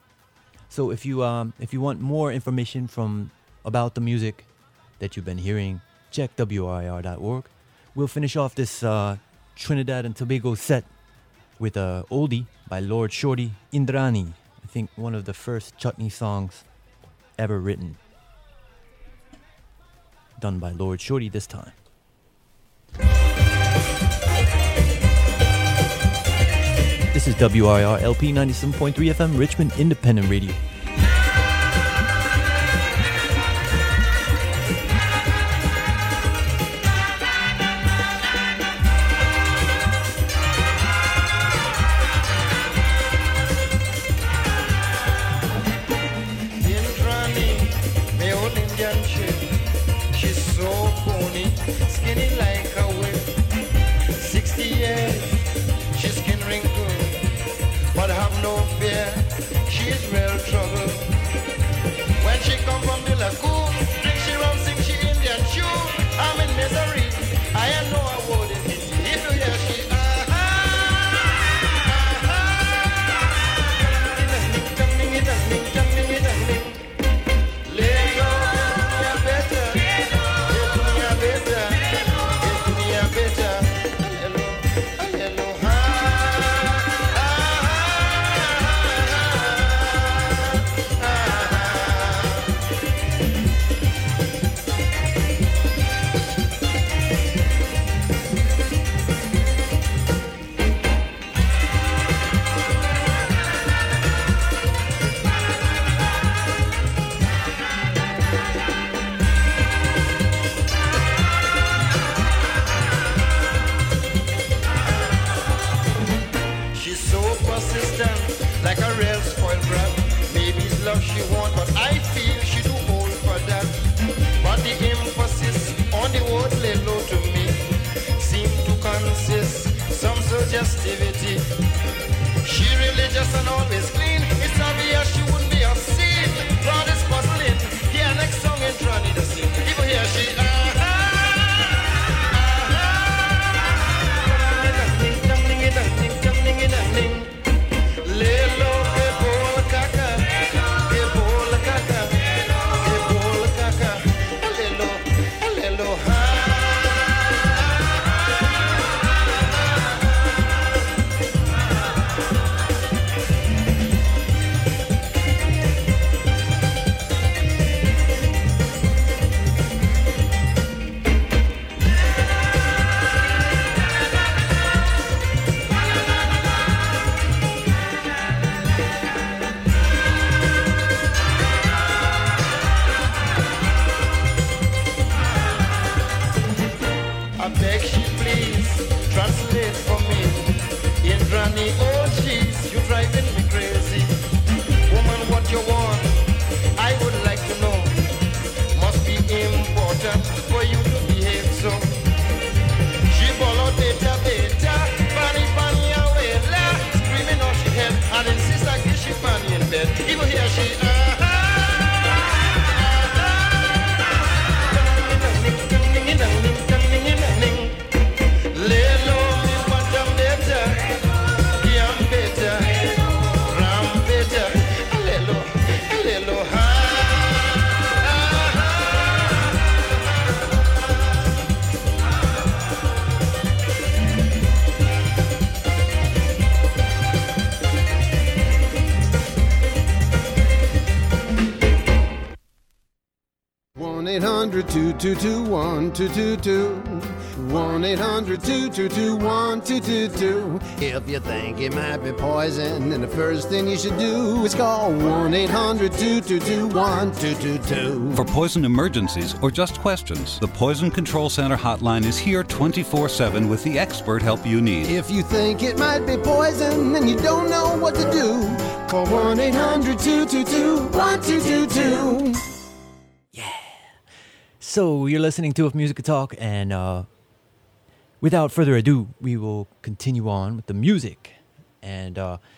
[SPEAKER 1] So if you want more information about the music that you've been hearing, check WIR.org. We'll finish off this Trinidad and Tobago set with a oldie by Lord Shorty, Indrani. I think one of the first Chutney songs ever written. Done by Lord Shorty this time. This is WIR LP 97.3 FM, Richmond Independent Radio.
[SPEAKER 15] Skinny like a whip, no fear, she's real trouble. When she come from the lagoon, drink she rum, sing she Indian tune. I'm in misery, I am no award in it. If you hear she like a real spoiled brat. Maybe it's love she want, but I feel she too old for that. But the emphasis on the word lay low to me seem to consist some suggestivity. She religious and always clean. It's obvious she wouldn't be obscene. God is puzzling. Here next song in Johnny the scene. People hear she for you to behave so. She followed beta, bunny, away, screaming on she head, and insist I kiss she bunny in bed. Even here she, lay low, me want them better, yam better, ram better, lay low,
[SPEAKER 16] One 800-222-1222. 1-800-222-1222. If you think it might be poison, then the first thing you should do is call 1-800-222-1222.
[SPEAKER 17] For poison emergencies or just questions, the Poison Control Center hotline is here 24/7 with the expert help you need.
[SPEAKER 16] If you think it might be poison and you don't know what to do, call 1-800-222-1222.
[SPEAKER 1] So you're listening to If Music Could Talk, and without further ado, we will continue on with the music. And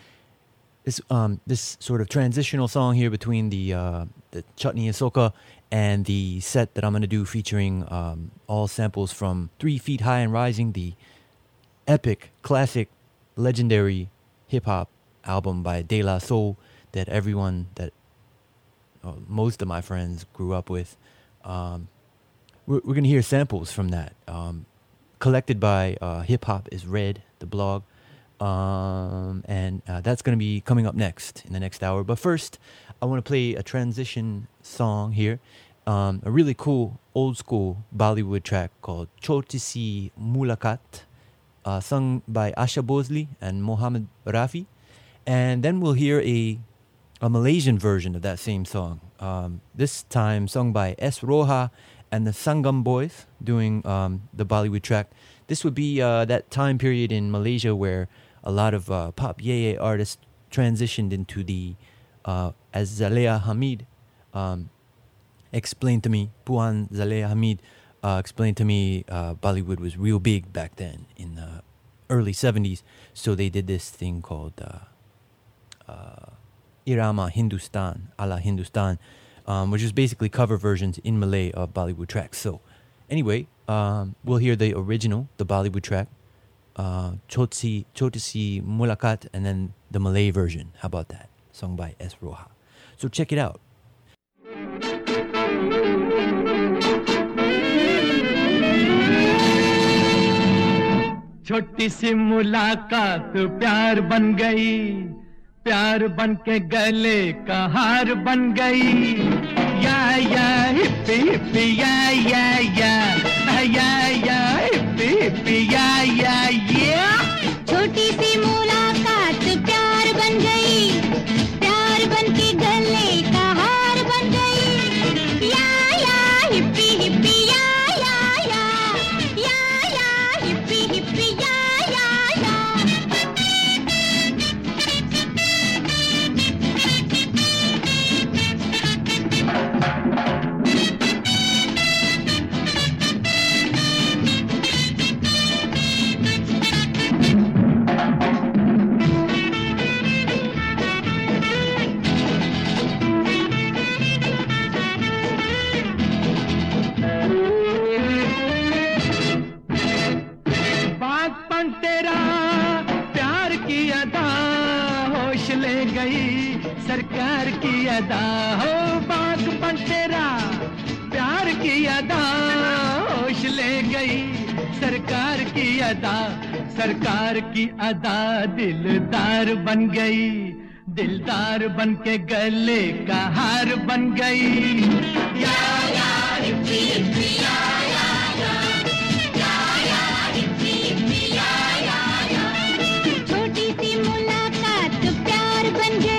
[SPEAKER 1] this sort of transitional song here between the Chutney and Soca and the set that I'm going to do featuring all samples from 3 Feet High and Rising, the epic, classic, legendary hip-hop album by De La Soul that most of my friends grew up with. We're going to hear samples from that, collected by Hip Hop is Red, the blog, and that's going to be coming up next in the next hour. But first, I want to play a transition song here, a really cool old school Bollywood track called Choti Si Mulakat, sung by Asha Bhosle and Mohammed Rafi, and then we'll hear a Malaysian version of that same song, this time sung by S. Roha and the Sangam Boys doing the Bollywood track. This would be that time period in Malaysia where a lot of pop yeye artists transitioned into the, as Zaleha Hamid explained to me, Puan Zaleha Hamid explained to me, Bollywood was real big back then in the early 70s. So they did this thing called Irama Hindustan, ala Hindustan, which is basically cover versions in Malay of Bollywood tracks. So anyway, we'll hear the original, the Bollywood track, Choti Si Mulakat, and then the Malay version. How about that? Sung by S. Roha. So check it out.
[SPEAKER 18] छोटी सी मुलाकात प्यार बन गई प्यार बन के गले का हार बन गई या हिप्पी हिप्पी या हिप्पी हिप्पी या
[SPEAKER 6] छोटी सी मुलाकात प्यार बन गई प्यार बन के गले का हार बन गई या हिप्पी हिप्पी या हिप्पी हिप्पी या सरकार की अदा हो बागपन तेरा प्यार की अदा होश ले गई सरकार की अदा दिलदार बन गई दिलदार बन के गले का हार बन गई या हिप्पी हिप्पी या हिप्पी हिप्पी या छोटी सी मुलाकात प्यार बन गई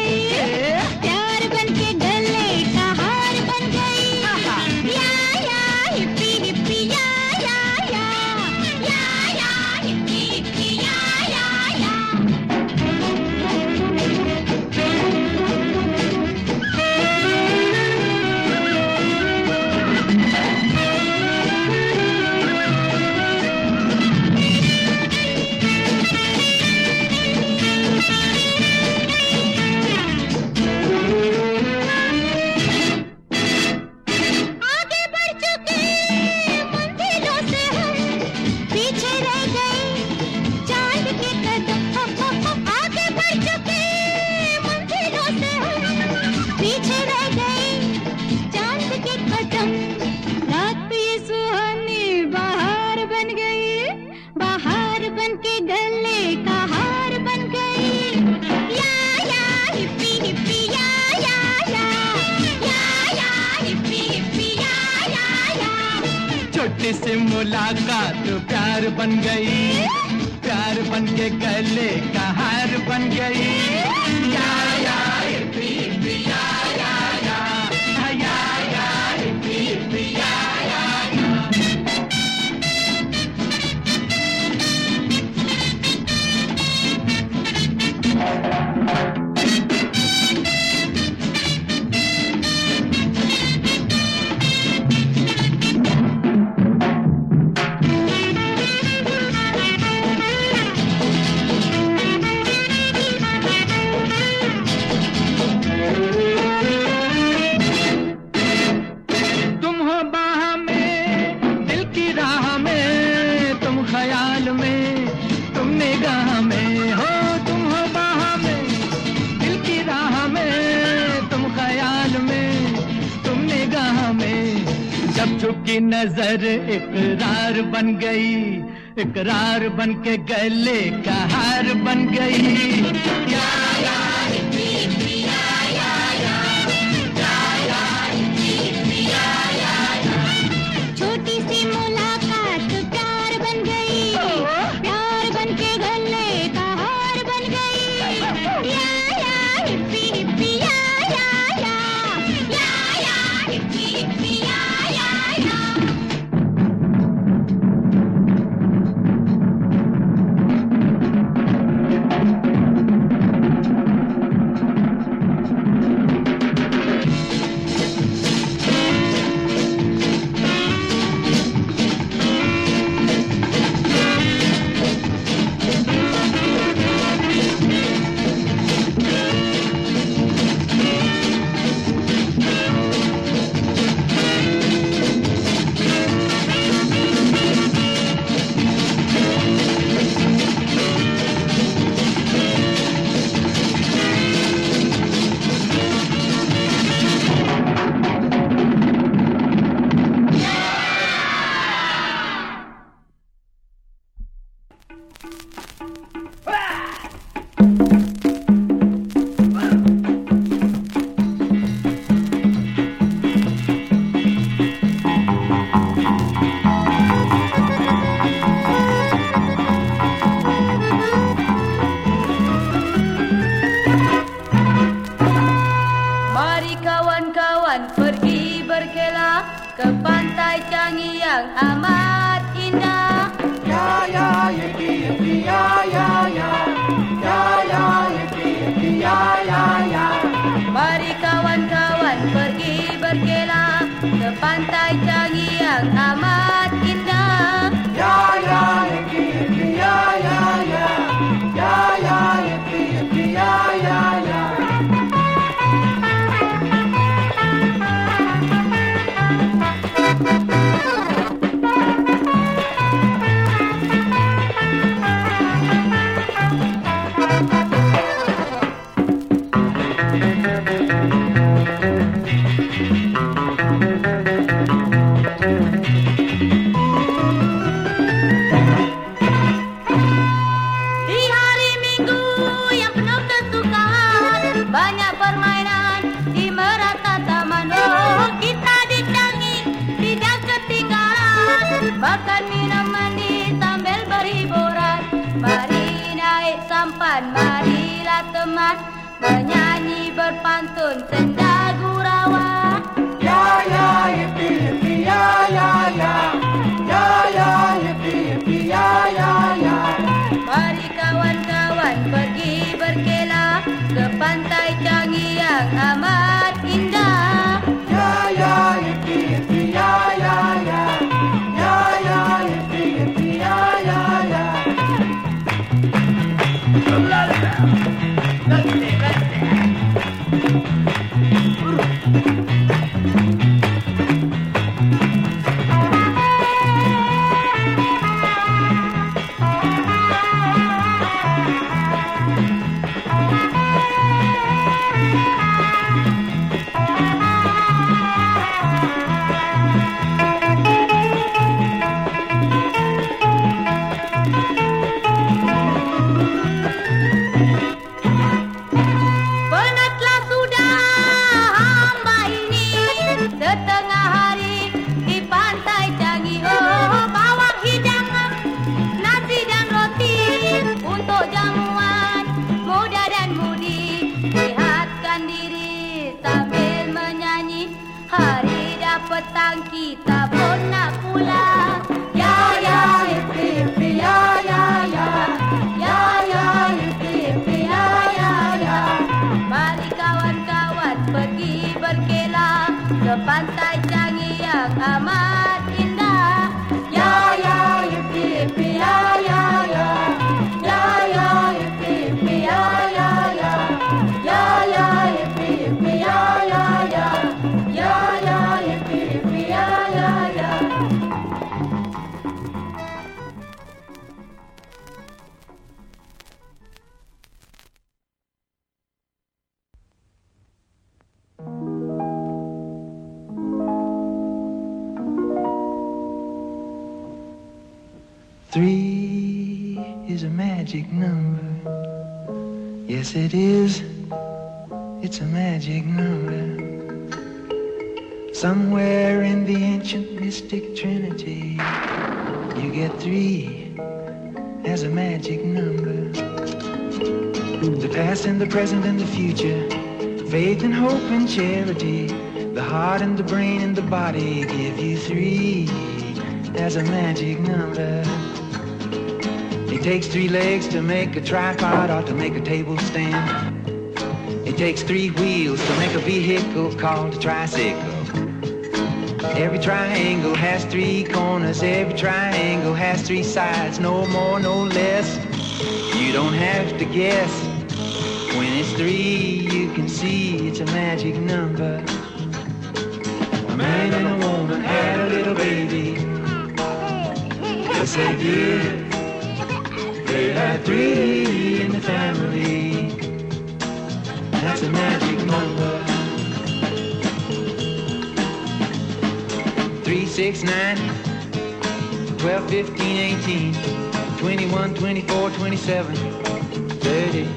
[SPEAKER 6] से मुलाकात प्यार बन गई प्यार बन के गले का हार बन गई या हिप्पी हिप्पी या हिप्पी हिप्पी या की नजर इकरार बन गई इकरार बन के गले का हार बन गई या हिप्पी हिप्पी छोटी सी मुलाकात प्यार बन गई प्यार बन के गले का हार बन गई या हिप्पी हिप्पी हिप्पी हिप्पी
[SPEAKER 11] pantai Changi yang amat indah.
[SPEAKER 2] Ya ya yippee yippee ya ya ya. Ya ya yippee yippee ya ya ya.
[SPEAKER 11] Mari kawan-kawan pergi berkelah ke pantai Changi yang amat indah.
[SPEAKER 2] Ya ya yippee yippee ya ya ya. Ya ya yippee yippee ya ya ya.
[SPEAKER 11] Di hari Minggu yang penuh kesukaan, banyak permainan di merata taman. Oh, kita di Changi tidak ketinggalan, makan minum mandi sambil berhiburan. Mari naik sampan, marilah teman, menyanyi berpantun senda gurauan.
[SPEAKER 2] Ya ya yippee yippee ya ya ya. Ya ya yippee yippee ya ya ya.
[SPEAKER 11] Mari kawan-kawan pergi berkelah ke pantai Changi yang amat indah.
[SPEAKER 2] Ya ya yippee yippee ya ya ya. Ya ya yippee yippee ya ya ya.
[SPEAKER 11] Penatlah sudah hamba ini setengah hari di pantai Changi. Oh, bawa hidangan nasi dan roti untuk jamuan muda dan mudi. Sihatkan diri sambil menyanyi, hari dah petang kita pun nak pulang. Ya ya yippee yippee ya ya ya. Ya ya yippee yippee ya ya ya. Mari kawan-kawan pergi berkelah ke pantai Changi yang amat indah.
[SPEAKER 2] Ya ya yippee yippee ya ya ya. Ya ya yippee yippee ya ya ya. Ya ya yippee yippee ya ya ya. Ya ya yippee yippee ya ya ya.
[SPEAKER 10] Three is a magic number. Yes, it is. It's a magic number. Somewhere in the ancient mystic trinity, you get three as a magic number. The past and the present and the future, faith and hope and charity, the heart and the brain and the body give you three as a magic number. It takes three legs to make a tripod or to make a table stand. It takes three wheels to make a vehicle called a tricycle. Every triangle has three corners, every triangle has three sides, no more, no less. You don't have to guess. When it's three, you can see it's a magic number. A man and a woman had a little baby. Yes, they did. They had three in the family. That's a magic number. 3, 6, 9, 12, 15, 18, 21, 24, 27, 30.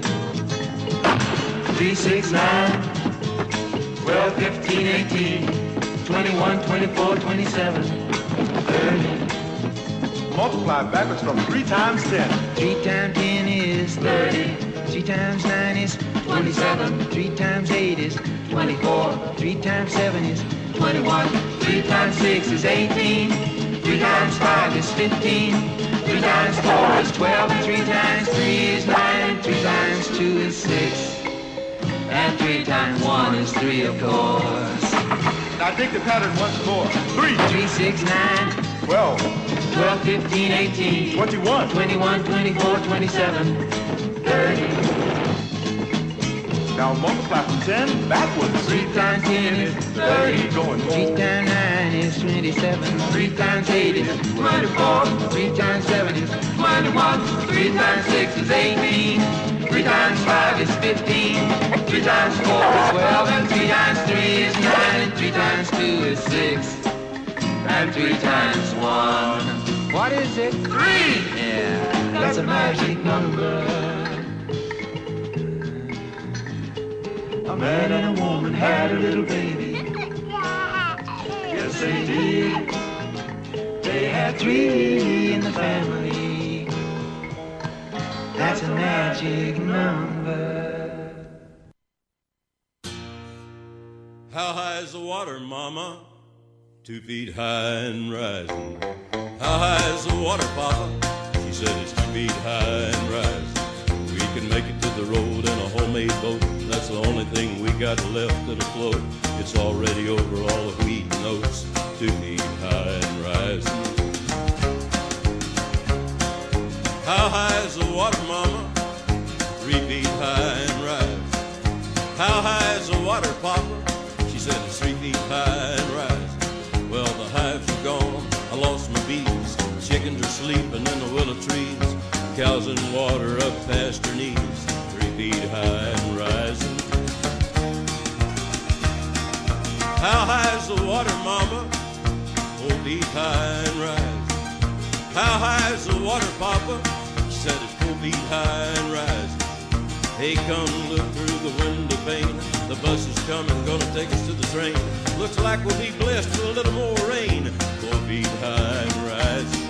[SPEAKER 10] 3, 6, 9, 12, 15, 18, 21, 24, 27, 30.
[SPEAKER 19] Multiply backwards from 3 times 10.
[SPEAKER 10] 3 times 10 is 30. 3 times 9 is 27. 3 times 8 is 24. 3 times 7 is 21. 3 3 times 6 is 18. 3 times 5 is 15. 3 times 4 is 12. And 3 times 3 is 9. And 3 times 2 is 6. And 3 times 1 is 3, of course.
[SPEAKER 19] Now dig the pattern once more. 3.
[SPEAKER 10] 3, 6, 9.
[SPEAKER 19] 12.
[SPEAKER 10] 12, 15, 18.
[SPEAKER 19] 21.
[SPEAKER 10] 21, 24, 27. 30.
[SPEAKER 19] Now multiply from 10 backwards.
[SPEAKER 10] 3 times 10 is 30.
[SPEAKER 19] Going
[SPEAKER 10] 3 times 9 is 27. 3 times 8 is 24. 3 times 7 is 21. 3 times 6 is 18. 3 times 5 is 15. 3 times 4 is 12. And 3 times 3 is 9. And 3 times 2 is 6. And 3 times 1. What is it? 3! Yeah, that's a magic number. A man and a woman had a little baby. Yes, they did. They had 3 in the family. That's a magic number.
[SPEAKER 20] How high is the water, Mama? 2 feet high and rising. How high is the water, Papa? She said it's 2 feet high and rising. We can make it to the road in a homemade boat. That's the only thing we got left that'll float. It's already over all the wheat and oats. 2 feet high and rising. How high is the water, Mama? 3 feet high and rising. How high is the water, Papa? She said it's 3 feet high and rising. Well, the hives are gone. I lost my bees. Chickens are sleeping in the willow trees. Cows in water up past her knees. 3 feet high and rising. How high is the water, Mama? 4 feet high and rising. How high is the water, Papa? She said it's 4 feet high and rising. Hey, come look through the window pane. The bus is coming, gonna take us to the train. Looks like we'll be blessed with a little more rain. 4 feet high and rising.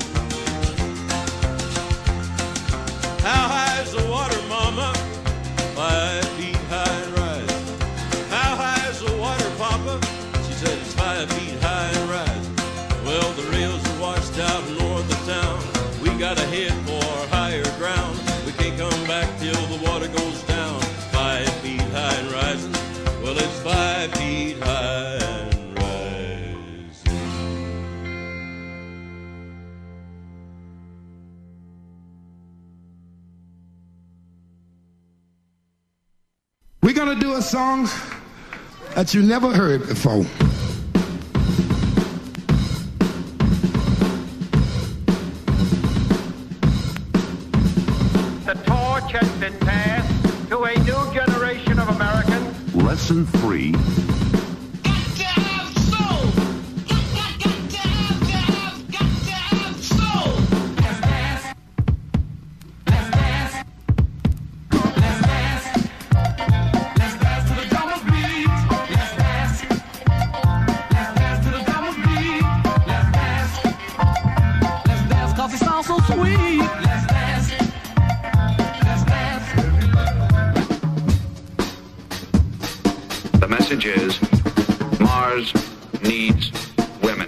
[SPEAKER 20] How high is the water, Mama? 5 feet high and rising. How high is the water, Papa? She said it's 5 feet high and rising. Well, the rails are washed out north of town. We gotta head for higher ground. We can't come back till the water goes down. 5 feet high and rising. Well, it's 5 feet high and rising.
[SPEAKER 21] We're gonna do a song that you never heard before.
[SPEAKER 22] The torch has been passed to a new generation of Americans.
[SPEAKER 23] Lesson 3.
[SPEAKER 24] Is Mars needs women.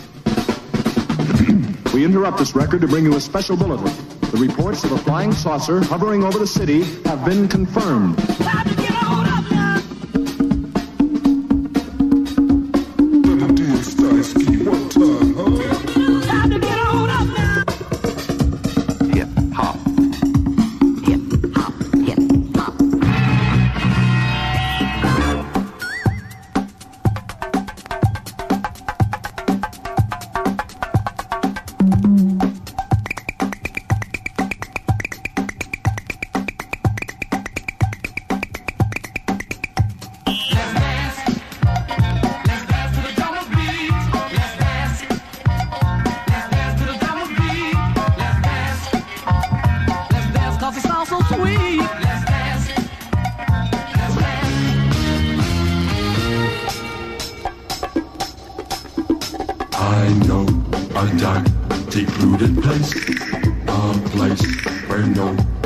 [SPEAKER 25] We interrupt this record to bring you a special bulletin. The reports of a flying saucer hovering over the city have been confirmed.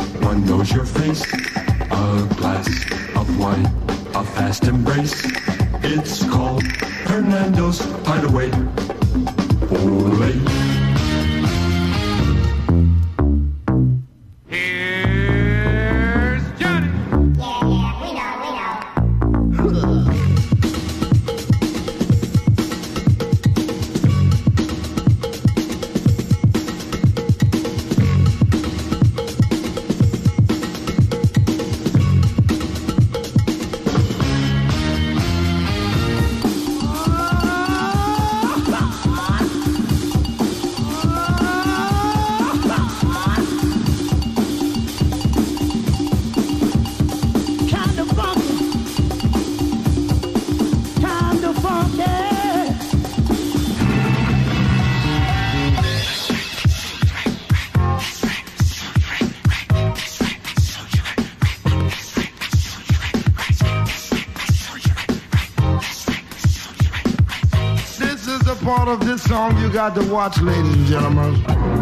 [SPEAKER 26] Your face, a glass of wine, a fast embrace,
[SPEAKER 25] It's called Hernando's Hideaway. Ole.
[SPEAKER 22] Here's Johnny.
[SPEAKER 2] We know.
[SPEAKER 21] This is the part of this song you got to watch, ladies and gentlemen.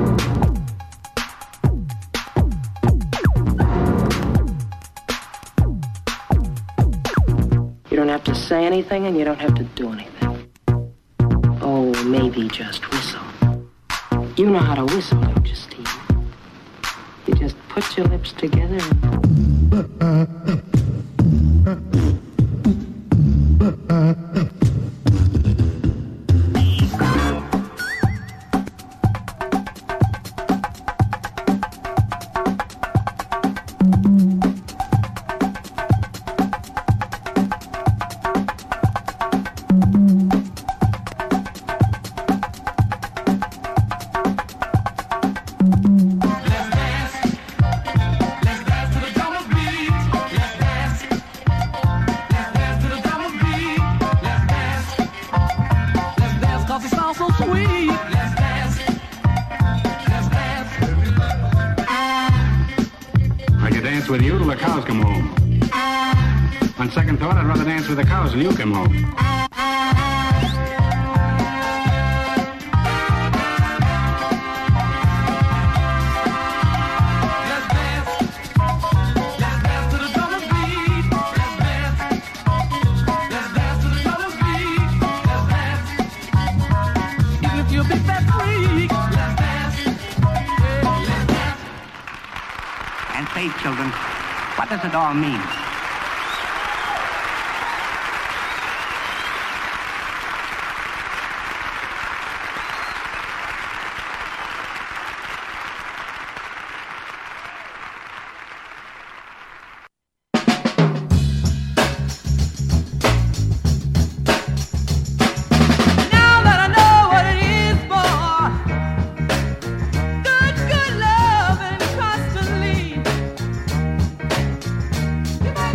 [SPEAKER 3] You don't have to say anything and you don't have to do anything. Oh, maybe just whistle. You know how to whistle, don't you, Steve? You just put your lips together and...
[SPEAKER 4] I could dance with you till the cows come home. On second thought, I'd rather dance with the cows till you come home.
[SPEAKER 5] And say, children, what does it all mean?
[SPEAKER 2] Now that I know what it is for, good love and constantly.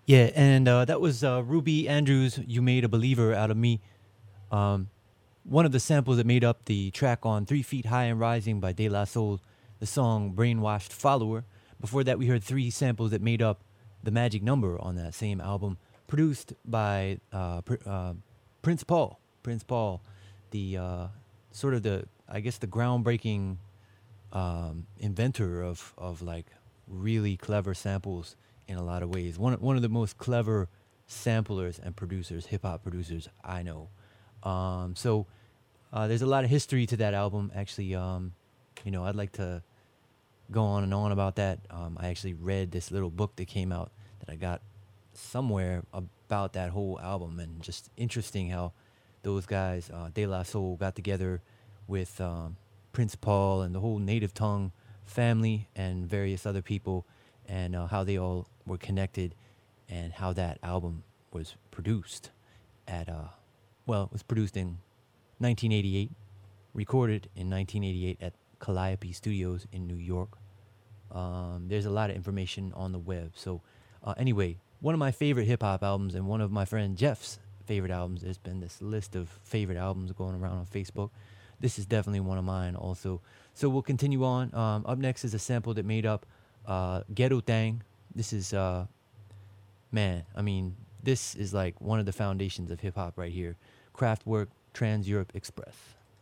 [SPEAKER 1] Yeah, and that was Ruby Andrews, You Made a Believer Out of Me. One of the samples that made up the track on 3 Feet High and Rising by De La Soul, the song Brainwashed Follower. Before that, we heard 3 samples that made up the magic number on that same album, produced by Prince Paul. Prince Paul, the sort of the, I guess, the groundbreaking inventor of like really clever samples in a lot of ways. One of the most clever samplers and producers, hip hop producers I know. So there's a lot of history to that album. Actually, I'd like to go on and on about that. I actually read this little book that came out that I got somewhere about that whole album, and just interesting how those guys, De La Soul, got together with Prince Paul and the whole Native Tongue family and various other people, and how they all were connected, and how that album was produced at, it was produced in 1988, recorded in 1988 at Calliope Studios in New York. There's a lot of information on the web. So anyway, one of my favorite hip-hop albums and one of my friend Jeff's favorite albums, there's been this list of favorite albums going around on Facebook. This is definitely one of mine also. So we'll continue on. Up next is a sample that made up Ghetto Thang. This is, this is like one of the foundations of hip-hop right here. Kraftwerk, Trans Europe Express.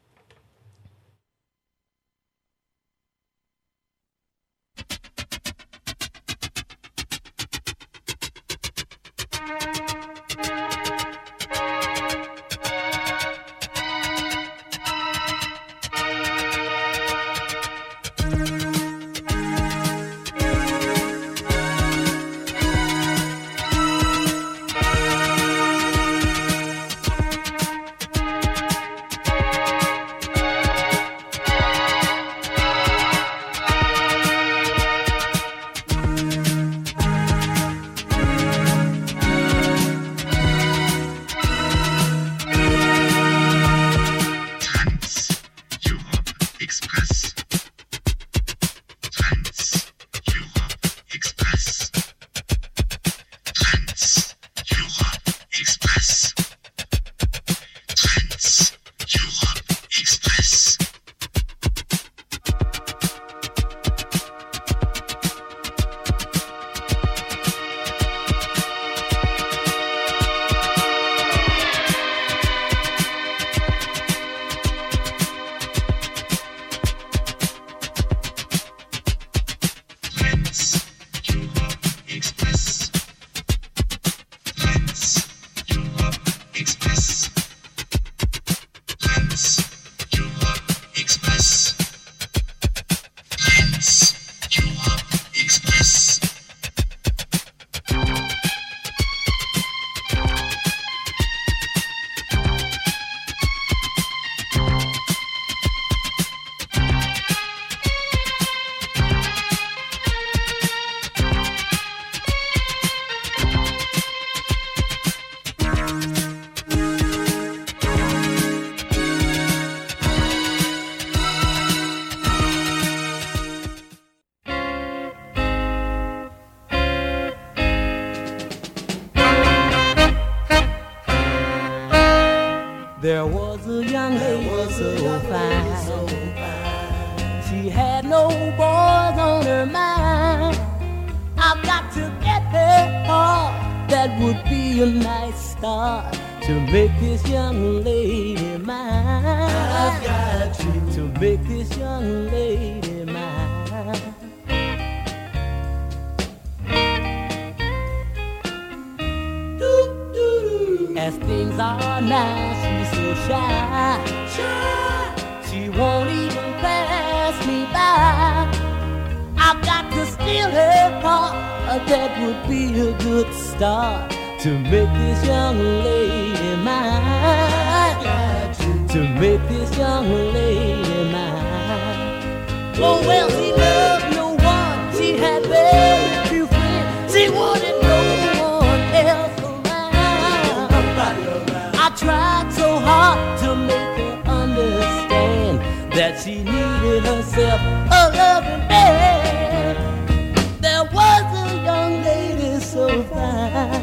[SPEAKER 11] There was a young lady so fine. She had no boys on her mind. I've got to get her heart. That would be a nice start to make this young lady mine. I've got to make this young lady mine. As things are now, she's so shy. She won't even pass me by. I've got to steal her heart. That would be a good start to make this young lady mine. To make this young lady mine. Oh well, she loved no one. She had very few friends. She wanted no one else. I tried so hard to make her understand that she needed herself a loving man. There was a young lady so fine.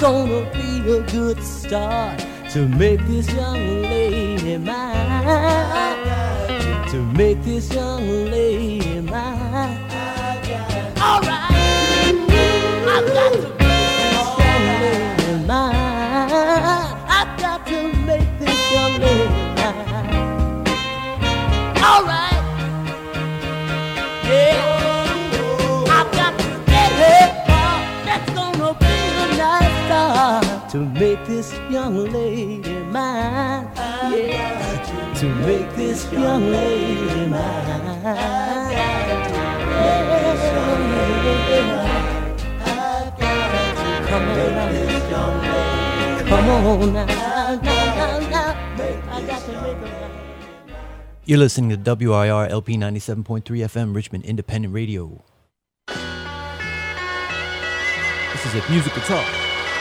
[SPEAKER 11] gonna be a good start to make this young lady mine. To make this young lady mine. All right, I've got to make this young lady mine. I've got to make this young lady mine. All right, yeah. I've got to get her. That's gonna be a nice start to make this young lady mine. Yeah, to make this young lady mine. Come on now, now. I got to make her.
[SPEAKER 1] You're listening to WIR LP 97.3 FM, Richmond Independent Radio. This is If Music Could Talk.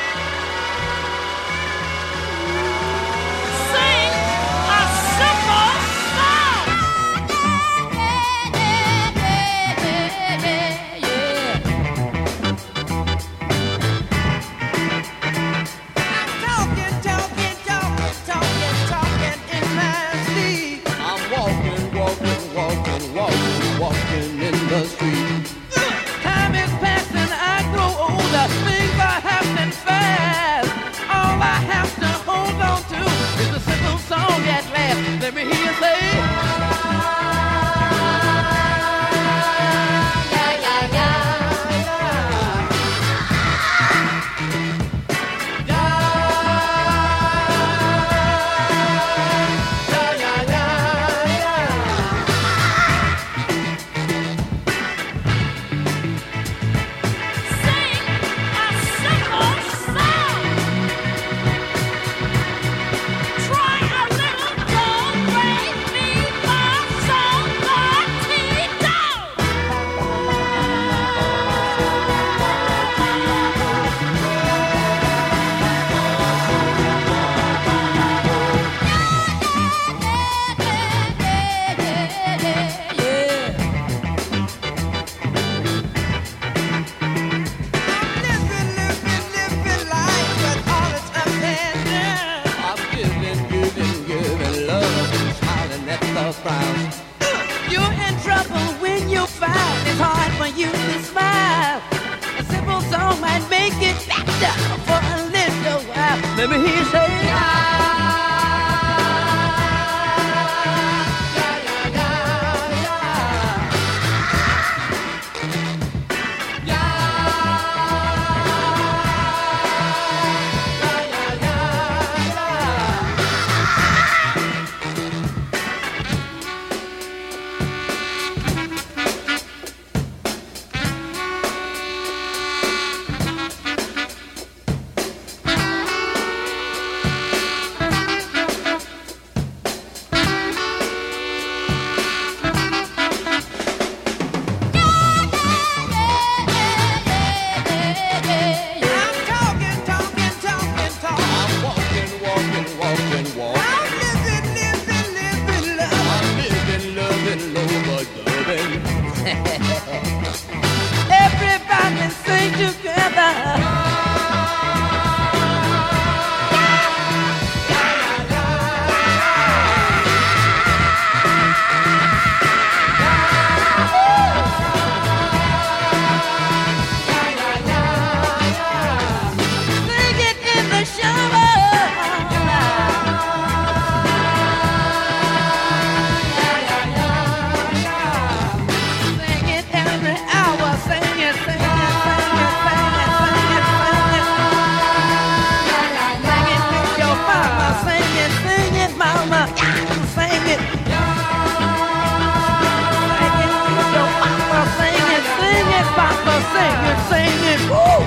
[SPEAKER 7] Time is passing, I grow older, things are happening fast. All I have to hold on to is a simple song at last. Let me hear you say, you're in trouble when you find it's hard for you to smile. A simple song might make it better for a little while. Let me hear you say, everybody sing together. Sing it in the shower. Sing it every hour. Sing it, sing it, sing it, sing it, sing it, sing it. Sing it with your mama. Sing it, mama. Sing it. Sing it with your mama. Sing it, papa. Sing it. Woo!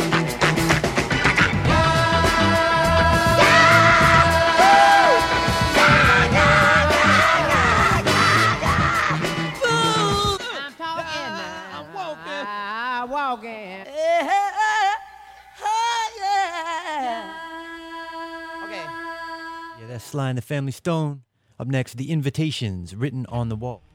[SPEAKER 7] Walking. Okay.
[SPEAKER 1] Yeah, that's Sly and the Family Stone. Up next, The Invitations, Written on the Wall.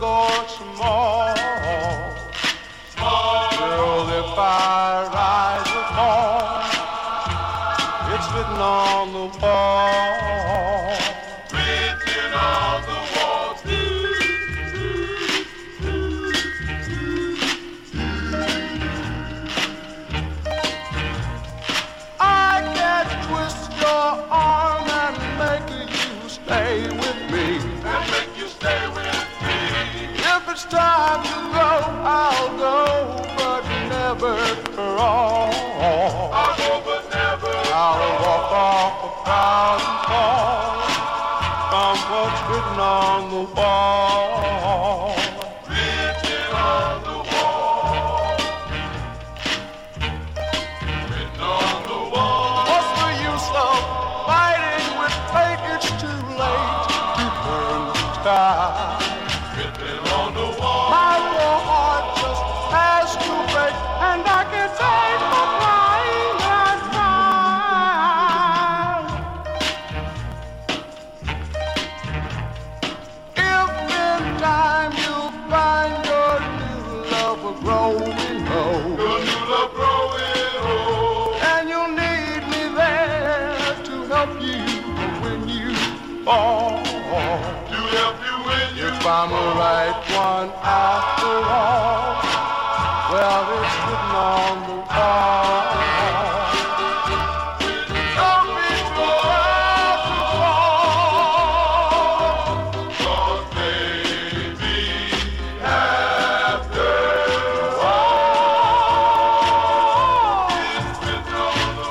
[SPEAKER 15] scorch more. Girl, if I rise or fall, it's written on the wall. Written on the wall. I can twist your arm and make you stay with me. And make you stay with me. If it's time to go, I'll go, but never wrong. I'll go, but never I'll walk off a thousand falls from what's written on the wall. Written on the wall. Written on the wall. What's the use of fighting with fate? It's too late to turn the sky. Written on the wall. My poor heart just has to break, and I can take my crying and cry. If in time you find your new love growing old, your new love growing old, and you need me there to help you when you fall, to help you when you if I'm the right one after all, well, it's written on the wall. Don't be too proud to fall, 'cause maybe after all, it's written on the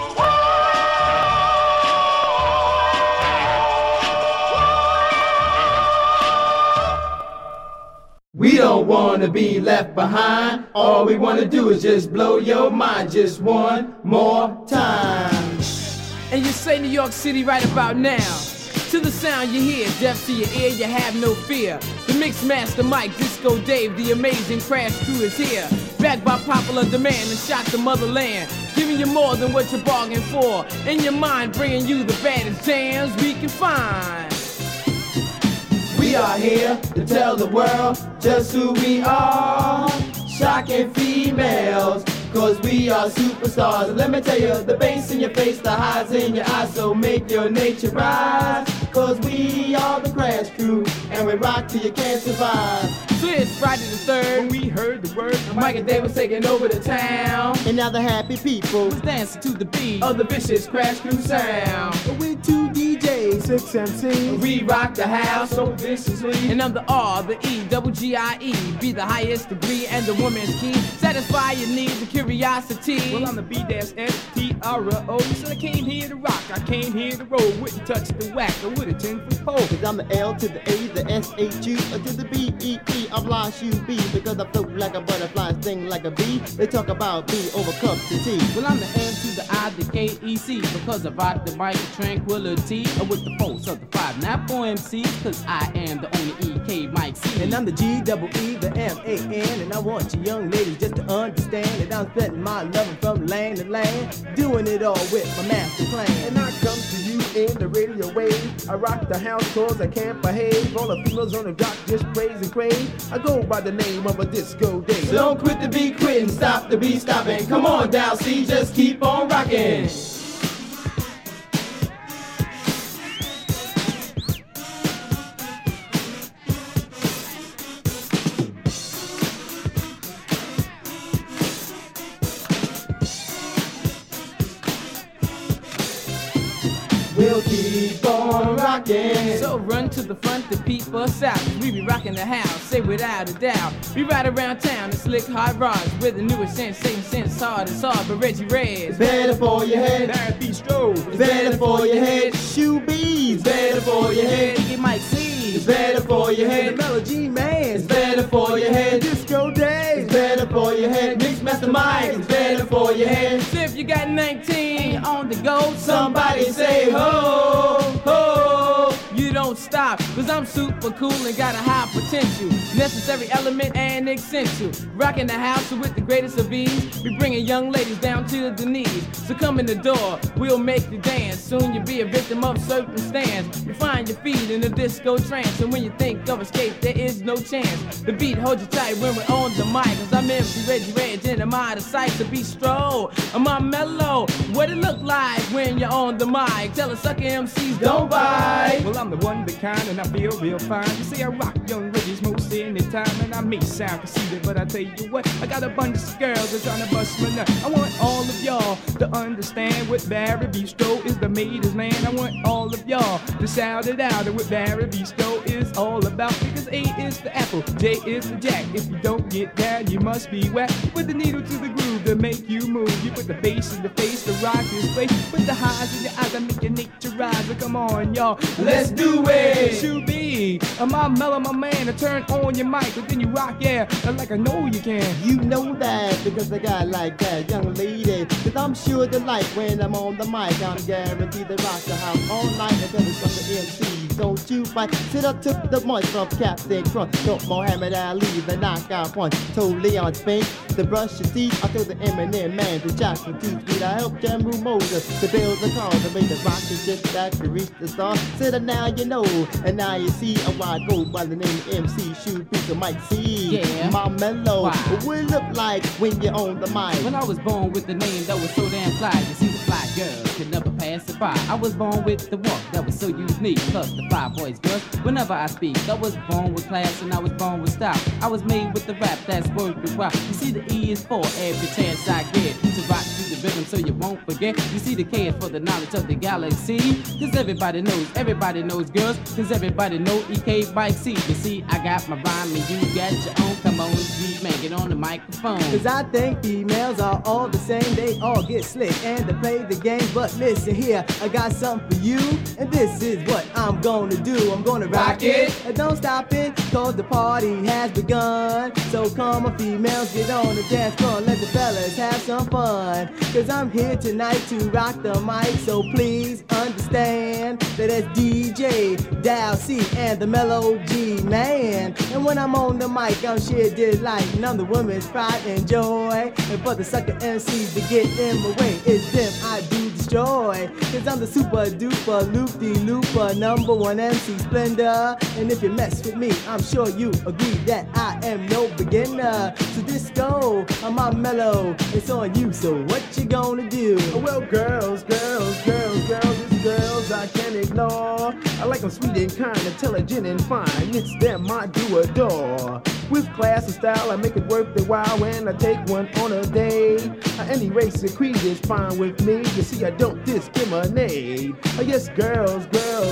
[SPEAKER 8] We don't wanna be left behind. All we wanna do is just blow your mind just one more time.
[SPEAKER 7] And you say New York City right about now. To the sound you hear, deaf to your ear, you have no fear. The Mix Master Mike, Disco Dave, the amazing Crash Crew is here. Backed by popular demand and shock the motherland. Giving you more than what you bargained for. In your mind, bringing you the baddest jams we can find.
[SPEAKER 8] We are here to tell the world just who we are. Shocking females, cause we are superstars. And let me tell you, the bass in your face, the highs in your eyes, so make your nature rise. Cause we are the Crash Crew, and we rock till you can't survive.
[SPEAKER 7] So it's Friday the 3rd, when we heard the word, Mike and Dave was taking over the town.
[SPEAKER 8] And now the happy people
[SPEAKER 7] was dancing to the beat of the vicious Crash Crew sound.
[SPEAKER 8] With 2 DJs, 6 MCs,
[SPEAKER 7] we rock the house so viciously. And I'm the R, the E, double G-I-E, be the highest degree and the woman's key. Satisfy your needs and curiosity.
[SPEAKER 9] Well, I'm the B-S-S-T-R-O. So I came here to rock, I came here to roll. Wouldn't touch the whack, I with a 10-foot pole.
[SPEAKER 8] Cause I'm the L to the A, the S-H-U, to the B-E-E, I'm Blanche U-B. Because I float like a butterfly, sting like a bee. They talk about B over cups of tea.
[SPEAKER 7] Well, I'm the M to the I, the K-E-C. Because I rock the mic with tranquility. With the force of the 5, not 4 MCs. Cause I am the only E-K Mike C.
[SPEAKER 8] And I'm the G-double-E, the M-A-N. And I want you young ladies just to understand that I'm spending my loving from land to land. Doing it all with my master plan.
[SPEAKER 9] And I come to you in the radio wave. I rock the house cause I can't behave. All the females on the dock just praise and crave. I go by the name of a Disco Dave.
[SPEAKER 8] So don't quit the beat quitting, stop the beat stopping. Come on down, see, just keep on rocking. We'll keep on rocking.
[SPEAKER 7] So run to the front to peep us out. We be rocking the house, say without a doubt. We ride around town in slick hot rods with the newest sensation, since hard it's hard, but Reggie Red.
[SPEAKER 8] It's better for your head.
[SPEAKER 9] Marathon Strove.
[SPEAKER 8] It's better for your head. Shoe bees. Better for your head.
[SPEAKER 7] Get Mike C.
[SPEAKER 8] It's better for your head.
[SPEAKER 9] The Melody Man.
[SPEAKER 8] It's better for your head.
[SPEAKER 9] Disco Dave.
[SPEAKER 8] It's better for your head. Mix Master Mike. It's better for your head.
[SPEAKER 7] So if you got 19 and you're on the go,
[SPEAKER 8] somebody say ho, ho.
[SPEAKER 7] You don't stop,
[SPEAKER 12] Cause I'm super cool and got a high potential. Necessary element and essential. Rocking the house with the greatest of ease. We bringing young ladies down to the knees. So come in the door, we'll make you dance. Soon you'll be a victim of circumstance. You find your feet in a disco trance. And when you think of escape, there is no chance. The beat holds you tight when we're on the mic. Cause I'm MC Reggie Reg and I'm out of sight to be stroll. I'm on mellow. What it look like when you're on the mic? Tell the sucker MCs don't bite.
[SPEAKER 13] Well, I'm the one that kind and I feel real fine. You see, I rock young Reggie's most anytime. And I may sound conceited, but I tell you what, I got a bunch of girls that's trying to bust my nut. I want all of y'all to understand what Barry Bistro is the maid's land. I want all of y'all to shout it out and what Barry Bistro is all about. Because A is the apple, J is the jack. If you don't get down, you must be whack. Put the needle to the groove to make you move. You put the bass in the face to rock this place. Put the highs in your eyes to make your nature rise. So come on, y'all, let's do it. Should be my mellow, my man, to turn on your mic, but then you rock, yeah, like I know you can.
[SPEAKER 8] You know that because I got like that, young lady. Cause I'm sure to like when I'm on the mic. I'm guaranteed to rock the house all night until the sucker MC. Don't you fight. Sit up, took the munch from Captain Crunch. Took Muhammad Ali, the knockout punch. Told Leon Spink to brush your teeth. I told the Eminem man to jack for 2 feet. I helped Jamru Moses to build the car to make the rocket ship that could reach the star. Said now you know, and now you see why I go by the name of MC Shoot Pizza Mike C.
[SPEAKER 12] Yeah.
[SPEAKER 8] My mellow.
[SPEAKER 12] Wow.
[SPEAKER 8] What it look like when you're on the mic?
[SPEAKER 12] When I was born with the name that was so damn fly, you see the fly girls could never pass it by. I was born with the walk that was so unique, plus the fly boys girls. Whenever I speak, I was born with class and I was born with style. I was made with the rap that's worth the while. You see the E is for every chance I get to rock to the rhythm so you won't forget. You see the K is for the knowledge of the galaxy. Cause everybody knows girls. Cause everybody know EK by C. You see, I got my rhyme and you got your own. Come on, G man, get on the microphone.
[SPEAKER 14] Cause I think females are all the same. They all get slick and they play the game. But listen here, I got something for you. And this is what I'm gonna do. I'm gonna rock it. And don't stop it, cause the party has begun. So come on females, get on the dance floor. Let the fellas have some fun. Cause I'm here tonight to rock the mic. So please understand that it's DJ Dow C and the Mellow G man. And when I'm on the mic, I'm sheer delight. And I'm the woman's pride and joy. And for the sucker MCs to get in my way, it's them I do destroy. Cause I'm the super duper loop-de-looper #1 MC Splendor. And if you mess with me, I'm sure you agree that I am no beginner. So disco, I'm on mellow, it's on you, so what you gonna do?
[SPEAKER 9] Well, girls, it's girls I can't ignore. I like them sweet and kind, intelligent and fine. It's them I do adore. With class and style, I make it worth the while when I take one on a date. Any race or creed is fine with me. You see, I don't discriminate. Yes, girls,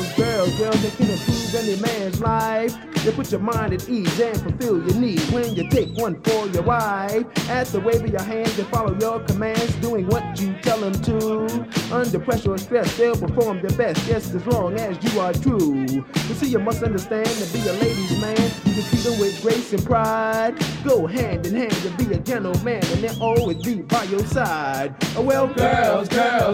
[SPEAKER 9] they can improve any man's life. They put your mind at ease and fulfill your needs when you take one for your wife. At the wave of your hands, they follow your commands, doing what you tell them to. Under pressure or stress, they'll perform their best, just as long as you are true. You see, you must understand to be a ladies' man, you treat them with grace and pride. Go hand in hand to be a gentleman, and they'll always be by your side. Well, girls,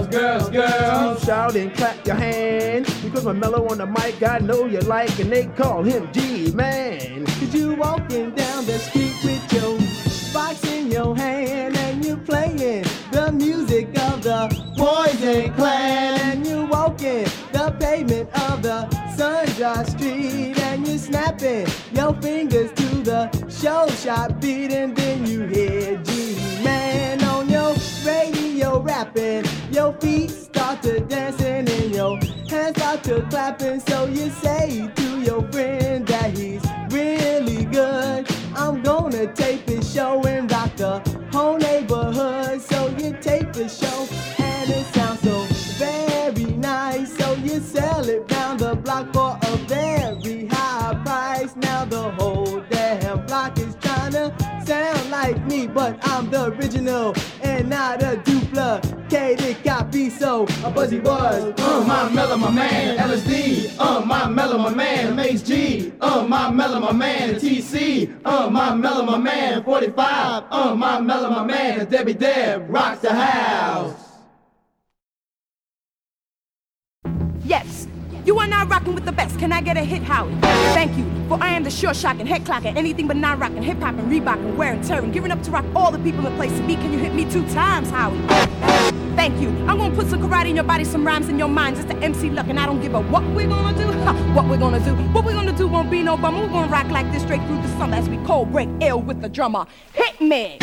[SPEAKER 9] shout and clap your hands, because my mellow on the mic, I know you like, and they call him G-Man.
[SPEAKER 14] Cause you walking down the street with your box in your hand, and you playing the music of the Poison Clan, and you walking the pavement of the Sundry Street, and you snapping your fingers to the show shot beat, and then you hear G-Man on your radio rapping. Your feet start to dancing and your hands start to clapping, so you say to your friend that he's really good. I'm gonna tape his show and rock the whole neighborhood. So you tape the show and it sounds so very nice, so you sell it round the block for a very high price. Now the whole damn block is trying to sound like me, but I'm the original and not a duplicated copy. So a Buzzy Buzz,
[SPEAKER 8] my mellow, my man, LSD, my mellow, my man, Mace G, my mellow, my man, TC, my mellow, my man, 45, my mellow, my man, Debbie Deb, rocks the house.
[SPEAKER 17] Yes,
[SPEAKER 6] You are now rocking with the best. Can I get a hit, Howie? Thank you, for I am the sure shocking, head clocking, anything but non-rocking, hip-hop and Reebok and wear and tear and giving up to rock all the people in place to be. Can you hit me 2 times, Howie? Thank you. I'm gonna put some karate in your body, some rhymes in your mind, just the MC Luck, and I don't give a what we're gonna do. What we're gonna do. What we're gonna do won't be no bummer. We're gonna rock like this straight through the summer as we cold break ill with the drummer. Hit me!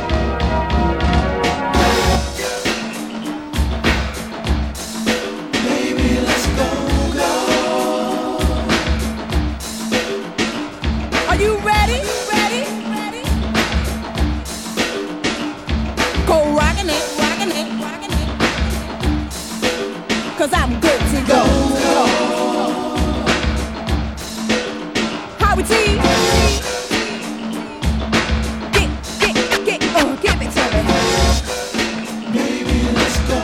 [SPEAKER 2] Baby, let's go.
[SPEAKER 6] Are you ready? Ready? Ready? Go rockin' it, rockin' it, rockin' it. 'Cause I'm good to go. Howie T. Give it to me.
[SPEAKER 2] Baby, let's go.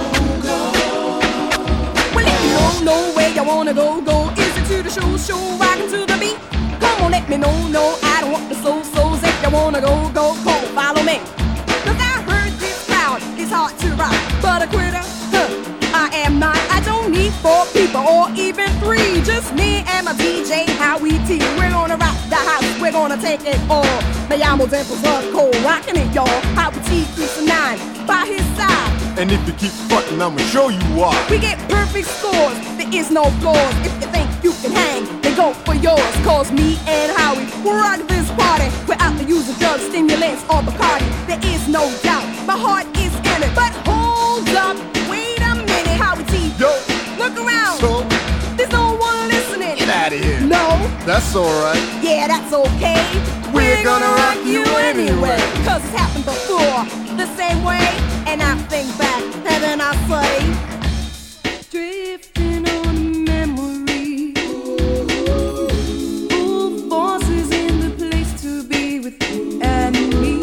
[SPEAKER 6] Well, if you don't know where you wanna go, is it to the show, rockin' to the beat? Come on, let me know, no, I don't want the so-sos. If you wanna go, come follow me. 'Cause I heard this crowd is hard to rock, but a quitter, I am not. I don't need 4 people or even 3, just me and my DJ Howie T. We're gonna rock the house, we're gonna take it all. Me llamo Dimples of cold rockin' it, y'all. Howie T keeps a 9 by his side.
[SPEAKER 16] And if you keep frontin', I'ma show you why.
[SPEAKER 6] We get perfect scores, there is no flaws. If you think you can hang, then go for yours. 'Cause me and Howie rock this party without the use of drugs, stimulants, or Bacardi. There is no doubt, my heart is in it. But hold up, wait a minute, Howie T.
[SPEAKER 16] Yo,
[SPEAKER 6] look around.
[SPEAKER 16] So?
[SPEAKER 6] There's no one listening.
[SPEAKER 16] Get out of here.
[SPEAKER 6] No.
[SPEAKER 16] That's alright.
[SPEAKER 6] Yeah, that's okay.
[SPEAKER 16] We're gonna rock you anyway.
[SPEAKER 6] 'Cause it's happened before, the same way. And I think back, and then I say, drifting on memory. Full forces in the place to be with you and me.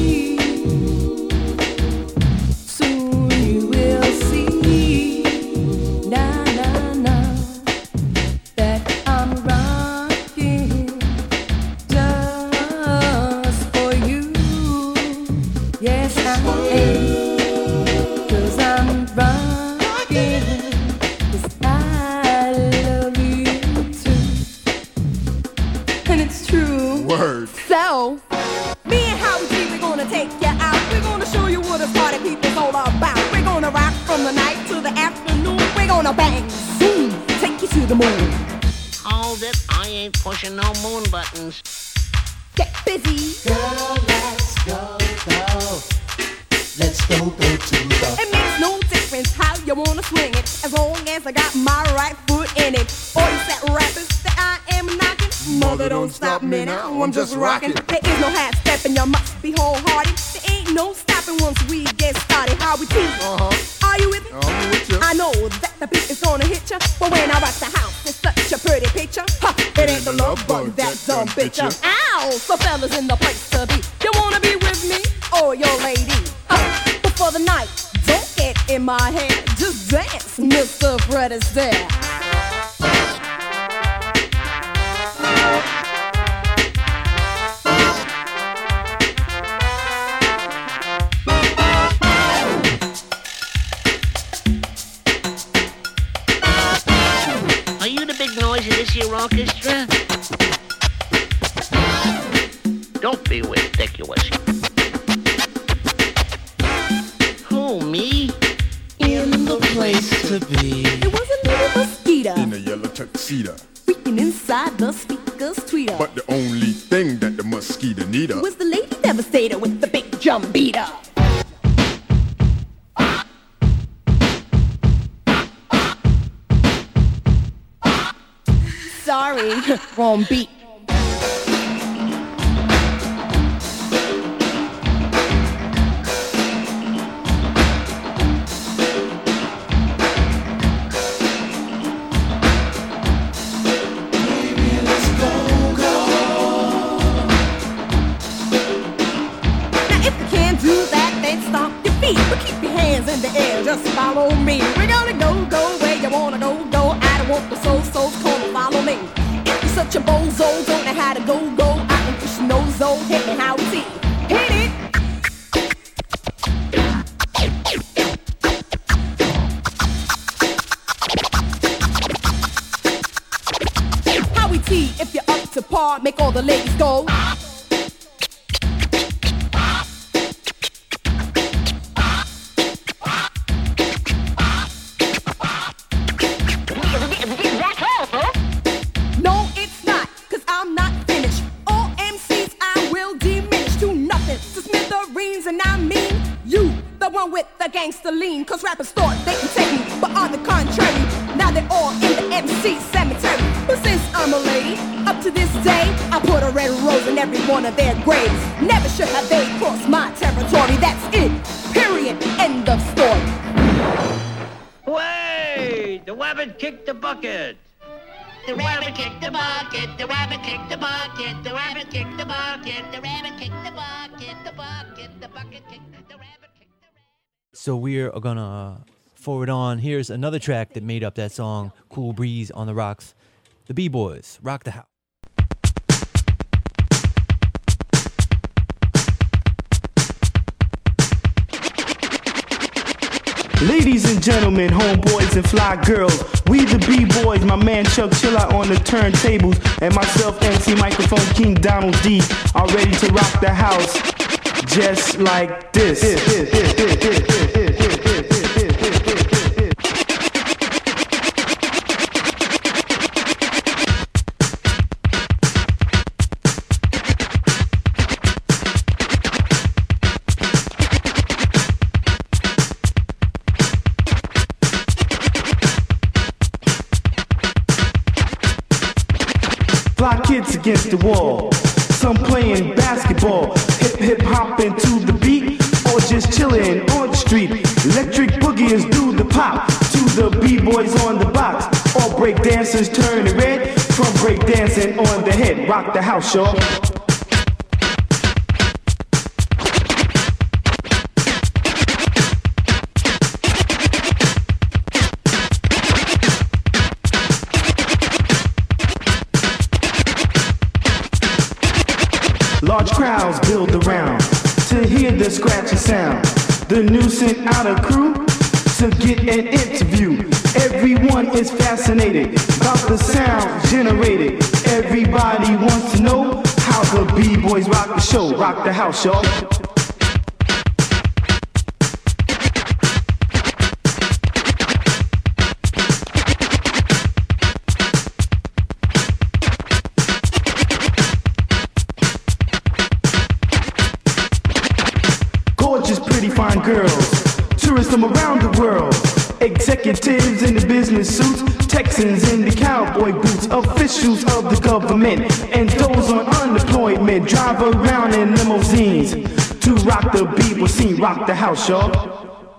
[SPEAKER 6] Soon you will see, that I'm rocking just for you. Yes, I am. 'Cause I'm rocking, 'cause I love you too. And it's true.
[SPEAKER 16] Word.
[SPEAKER 6] So, me and Howie G, we're gonna take you out. We're gonna show you what a party people's all about. We're gonna rock from the night to the afternoon. We're gonna bang, zoom, take you to the moon.
[SPEAKER 17] Hold it, I ain't pushing no moon buttons.
[SPEAKER 6] Get busy.
[SPEAKER 2] Girl, let's go. Let's go to the.
[SPEAKER 6] It makes no difference how you wanna swing it, as long as I got my right foot in it. All you set rappers that I am knocking, mother don't stop me now, I'm just rocking. There is no half stepping, you must be wholehearted. There ain't no stopping once we get started. How we teach? Are you with me?
[SPEAKER 16] I'm with you.
[SPEAKER 6] I know that the beat is gonna hit ya, but when I rock the house, it's such a pretty picture. Ha! It ain't the love bug that dumb bitch. Ow! So fellas in the place to be, you wanna be with me or your lady? But for the night, don't get in my head, just dance, Mr. Fred is there.
[SPEAKER 17] Are you the big noise of this here orchestra? Don't be ridiculous. Who, me?
[SPEAKER 6] In the place to be. It was a little mosquito
[SPEAKER 16] In a yellow tuxedo.
[SPEAKER 6] freaking inside the speaker's tweeter.
[SPEAKER 16] But the only thing that the mosquito need
[SPEAKER 6] Was the lady devastator with the big drum beater. Sorry, wrong beat. But keep your hands in the air, just follow me. We're gonna go where you wanna go. I don't want the so-sos, come follow me. If you're such a bozo, star, make all the ladies go. No, it's not, cause I'm not finished. All MCs I will diminish to nothing, to smithereens, and I mean you, the one with the gangster lean. Cause rappers thought they can take me, but on the contrary, now they're all in the MC cemetery. But since I'm a lady, up to this day, I put a red rose in every one of their graves. Never should have they crossed my territory. That's it, period, end of story.
[SPEAKER 10] Way! The rabbit kicked the bucket.
[SPEAKER 17] The rabbit kicked the bucket, the rabbit kicked the bucket, the rabbit kicked the bucket, the rabbit kicked the bucket, the bucket kicked the rabbit kicked the rabbit.
[SPEAKER 1] So we're gonna forward on. Here's another track that made up that song, Cool Breeze on the Rocks. The B-Boys, Rock the House.
[SPEAKER 18] Ladies and gentlemen, homeboys and fly girls, we the B-Boys, my man Chuck Chilla on the turntables, and myself, MC Microphone King Donald D, are ready to rock the house just like this. Fly kids against the wall, some playing basketball, hip hopping to the beat, or just chilling on the street. Electric boogies do the pop to the B-Boys on the box. All break dancers turn red from break dancing on the head. Rock the house, y'all. Large crowds build around to hear the scratchy sound. The new sent out a crew to get an interview. Everyone is fascinated about the sound generated. Everybody wants to know how the B-Boys rock the show. Rock the house, y'all. Pretty fine girls, tourists from around the world, executives in the business suits, Texans in the cowboy boots, officials of the government, and those on unemployment drive around in limousines to rock the B-Boy scene. Rock the house, y'all.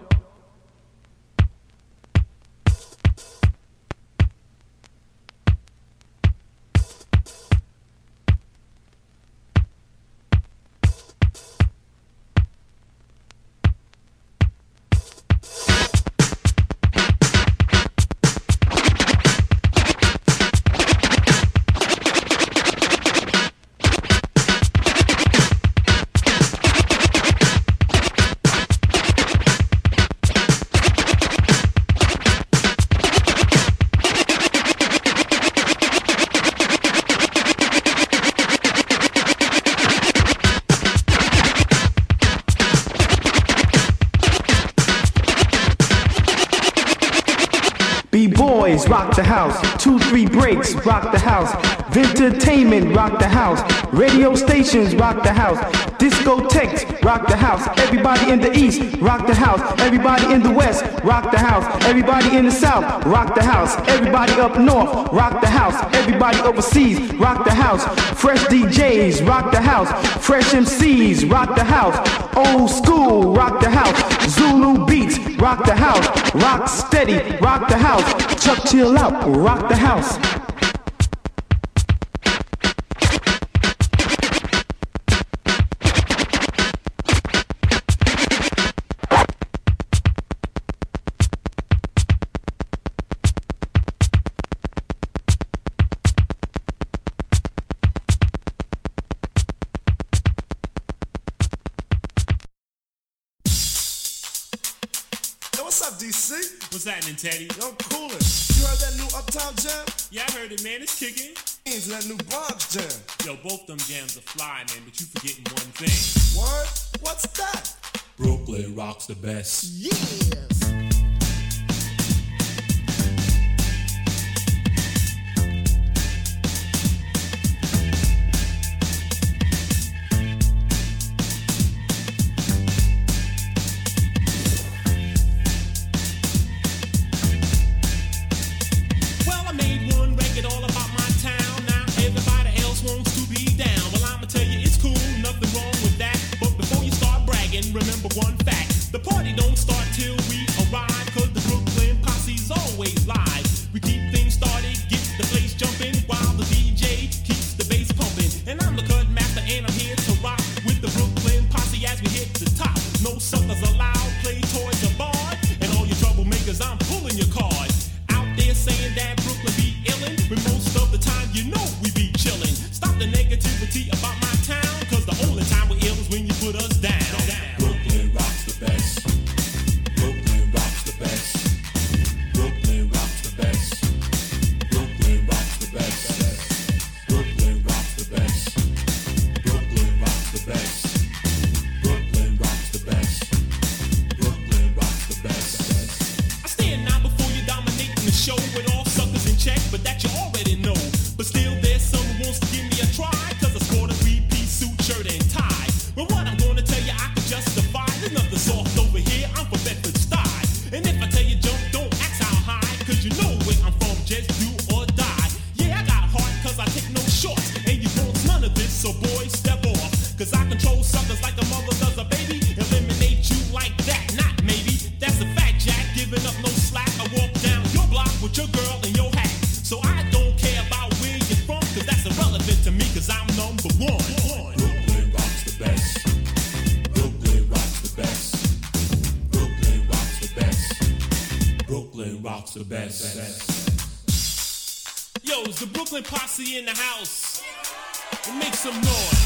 [SPEAKER 18] B-Boys, rock the house. 2-3 breaks, rock the house. Entertainment, rock the house. Radio stations, rock the house. Discotheques, rock the house. Everybody in the east, rock the house. Everybody in the west, rock the house. Everybody in the south, rock the house. Everybody up north, rock the house. Everybody overseas, rock the house. Fresh DJs, rock the house. Fresh MCs, rock the house. Old school, rock the house. Zulu beats, rock the house. Rock steady, rock the house. Chuck chill out, rock the house.
[SPEAKER 19] What's up, DC?
[SPEAKER 20] What's happening, Teddy?
[SPEAKER 19] Yo, I'm coolin'. You heard that new Uptown Jam?
[SPEAKER 20] Yeah, I heard it, man. It's kicking.
[SPEAKER 19] And in that new Bronx jam.
[SPEAKER 20] Yo, both them jams are fly, man, but you forgetting one thing.
[SPEAKER 19] What? What's that?
[SPEAKER 20] Brooklyn rocks the best.
[SPEAKER 19] Yes.
[SPEAKER 20] Remember one fact, the party don't start till we arrive, cause the Brooklyn posse's always live. We keep things started, get the place jumping, while the DJ keeps the bass pumping. And I'm the cut master and I'm here to rock with the Brooklyn posse as we hit the top. No suckers allowed, play toys are barred, and all your troublemakers, I'm pulling your card. Out there saying that Brooklyn be illin', but most of the time you know we be chillin'. Stop the negativity about my town, cause the only time we're ill is when you put us down. Brooklyn rocks the best. Brooklyn rocks the best. Brooklyn rocks the best. Brooklyn rocks the best. Brooklyn rocks the best. Brooklyn rocks the best. Brooklyn rocks the best. Brooklyn rocks the best. I stand now before you dominating the show with all suckers in check, but that you already know. But still there's some who wants to give me a try, cause I scored a 3-piece suit, shirt, and tie. But what I'm gonna tell you, I can justify. There's nothing soft over here, I'm from Bedford Stuyve. And if I tell you jump, don't ask how high, cause you know where I'm from, just do or die. Yeah, I got heart, cause I take no shorts, and you want none of this, so boys, step off. Cause I control suckers like a mother does a baby. Eliminate you like that, not maybe. That's a fact, Jack, giving up no slack. I walk down your block with your girl in your hat. So I don't care about where you're from, cause that's irrelevant to me, cause I'm number one. Brooklyn rocks the best. Brooklyn rocks the best. Brooklyn rocks the best. Brooklyn rocks the best. Yo, is the Brooklyn posse in the house? Make some noise.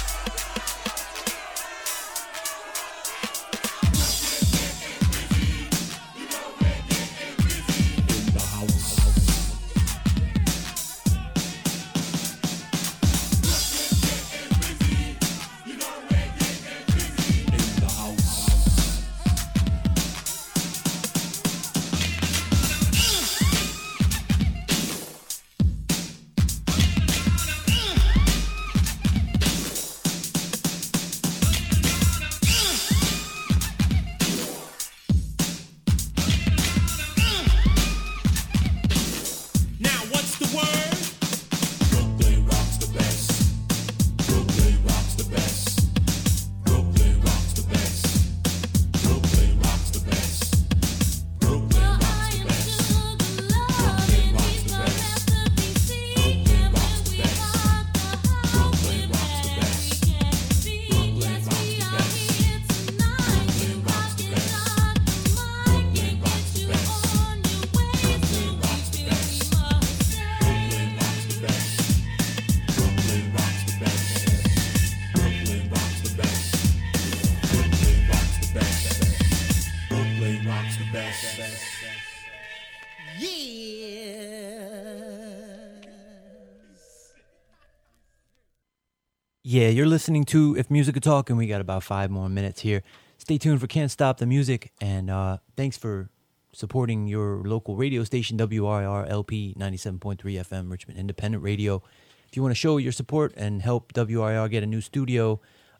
[SPEAKER 1] Yeah, you're listening to If Music Could Talk, and we got about 5 more minutes here. Stay tuned for Can't Stop the Music, and thanks for supporting your local radio station, WRIR LP 97.3 FM, Richmond Independent Radio. If you want to show your support and help WRIR get a new studio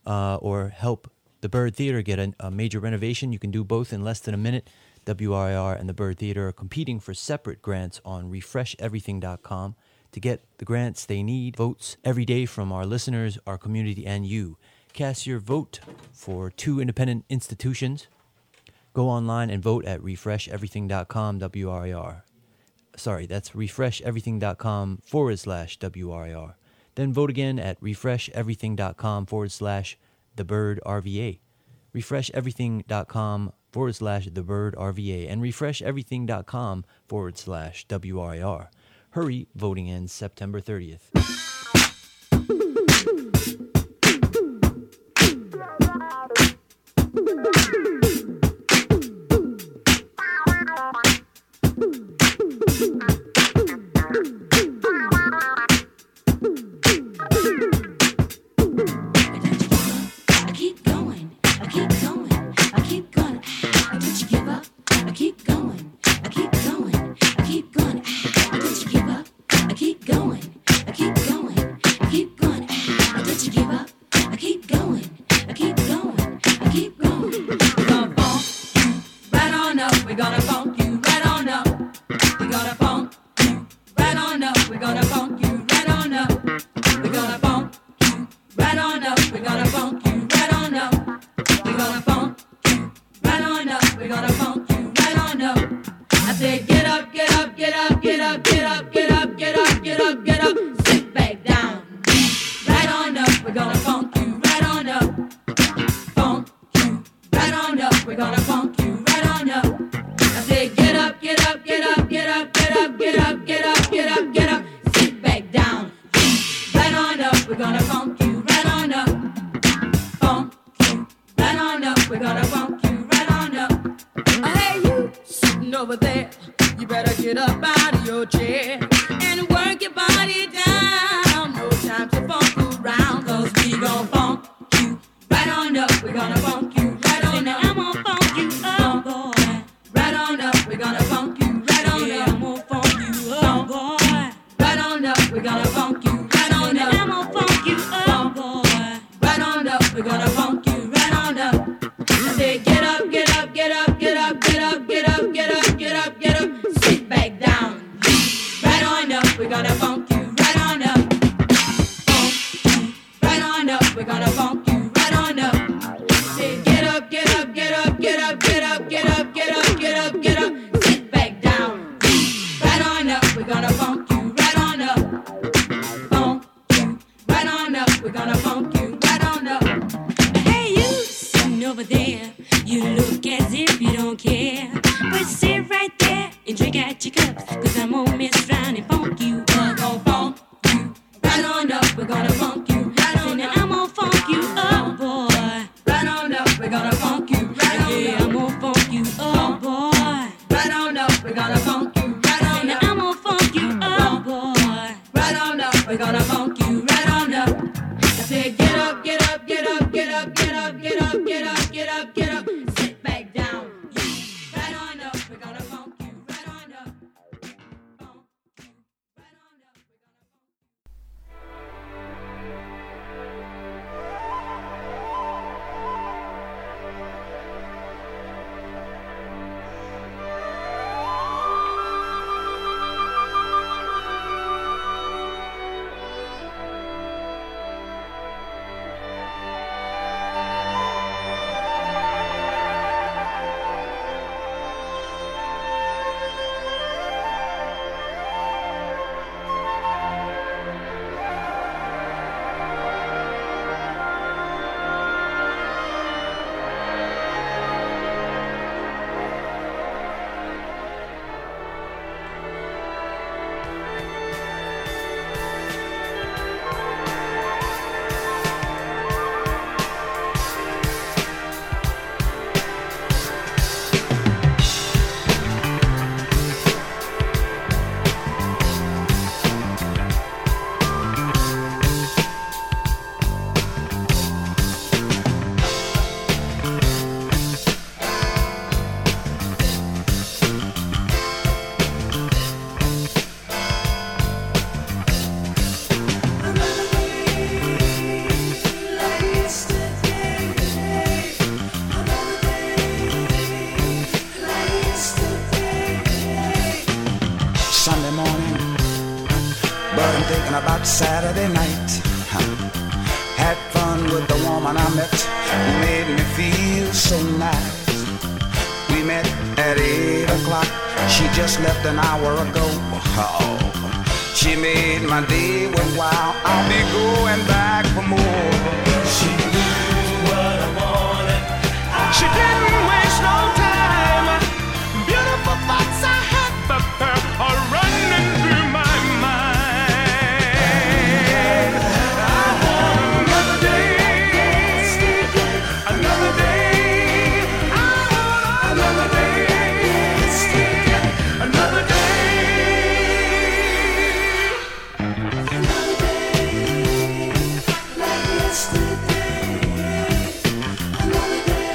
[SPEAKER 1] or help the Bird Theater get a major renovation, you can do both in less than a minute. WRIR and the Bird Theater are competing for separate grants on refresheverything.com. To get the grants they need, votes every day from our listeners, our community, and you. Cast your vote for 2 independent institutions. Go online and vote at refresheverything.com WRIR. Sorry, that's refresheverything.com/WRIR. Then vote again at refresheverything.com/TheBirdRVA. refresheverything.com/TheBirdRVA and refresheverything.com/WRIR. Hurry, voting ends September 30th.
[SPEAKER 11] Did you give up? I keep going. I keep going. I keep going. Did you give up? I keep going. I keep going. I keep going. We're gonna funk you right on up. We're gonna funk you right on up. We're gonna funk you right on up. We're gonna funk you right on up. We're gonna funk you right on up. We're gonna funk you right on up. We're gonna funk you right on up. We're gonna funk you right on up. I said get up, get up, get up, get up, get up, get up, get up, get up, get up. Sit back down. Right on up. We're gonna funk you right on up. Funk you right on up. We're gonna funk you right on up. I said get up, get up, get up, get up, get up, get up, get up, get up, get up. Sit back down. Right on up. We're gonna funk you right on up. Funk you right on up. We're gonna funk you right on up. Hey, you sitting over there. You better get up out of your chair and work your body down. No time to funk around, cause we gon' funk you right on up. We're gonna funk you right on up. I'm gonna funk you up, boy. Right on up. We're gonna funk you right on up. I'm gonna funk you up, boy. Right on up. We're gonna funk you right on up. I'm gonna funk you up, boy. Right on up. We're gonna funk you right on up. I said get up, get up, get up, get up, get up, get up, get up, get up, get up. Sit back down. Right on up. We're gonna funk you right on up. Funk you right on up. We're gonna funk you right on up. Say get up, get up, get up, get up, get up, get up, get up, get up, get up. Sit back down. Right on up. We're gonna funk you right on up. Funk you right on up. We're gonna funk you right on up. Hey, you sitting over there. You look as if you don't care. But sit right there and drink out your cups. Cause I'm gonna mess around and funk you up. Gonna funk you right on up. We're gonna funk you right on up. I'm gonna funk you up, boy. Right on up. We're gonna funk you right on up. Yeah, I'm gonna funk you up, boy. Right on up. We're gonna funk you right on up. I'm gonna funk you up, boy. Right on up. We're gonna funk you right on up. I said get up, get up, get up, get up, get up, get up, get up, get up, get up. Sit back down. Right on up. We're gonna funk you right on up.
[SPEAKER 21] thinking about Saturday night. Had fun with the woman I met, who made me feel so nice. We met at 8 o'clock, she just left an hour ago. Oh, she made my day worthwhile, I'll be going back for more. She knew what I wanted, she didn't waste no time. Beautiful thoughts I had for her are running through my mind. I want another day, another day. I want another day, another day.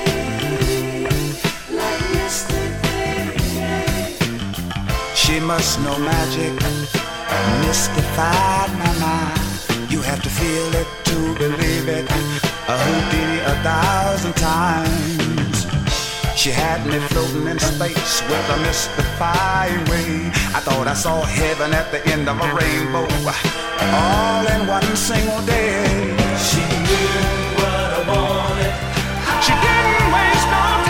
[SPEAKER 21] She must no magic mystified my mind. You have to feel it to believe it. A Houdini 1,000 times. She had me floating in space with a mystifying way. I thought I saw heaven at the end of a rainbow, all in one single day. She knew what I wanted. She didn't waste no time.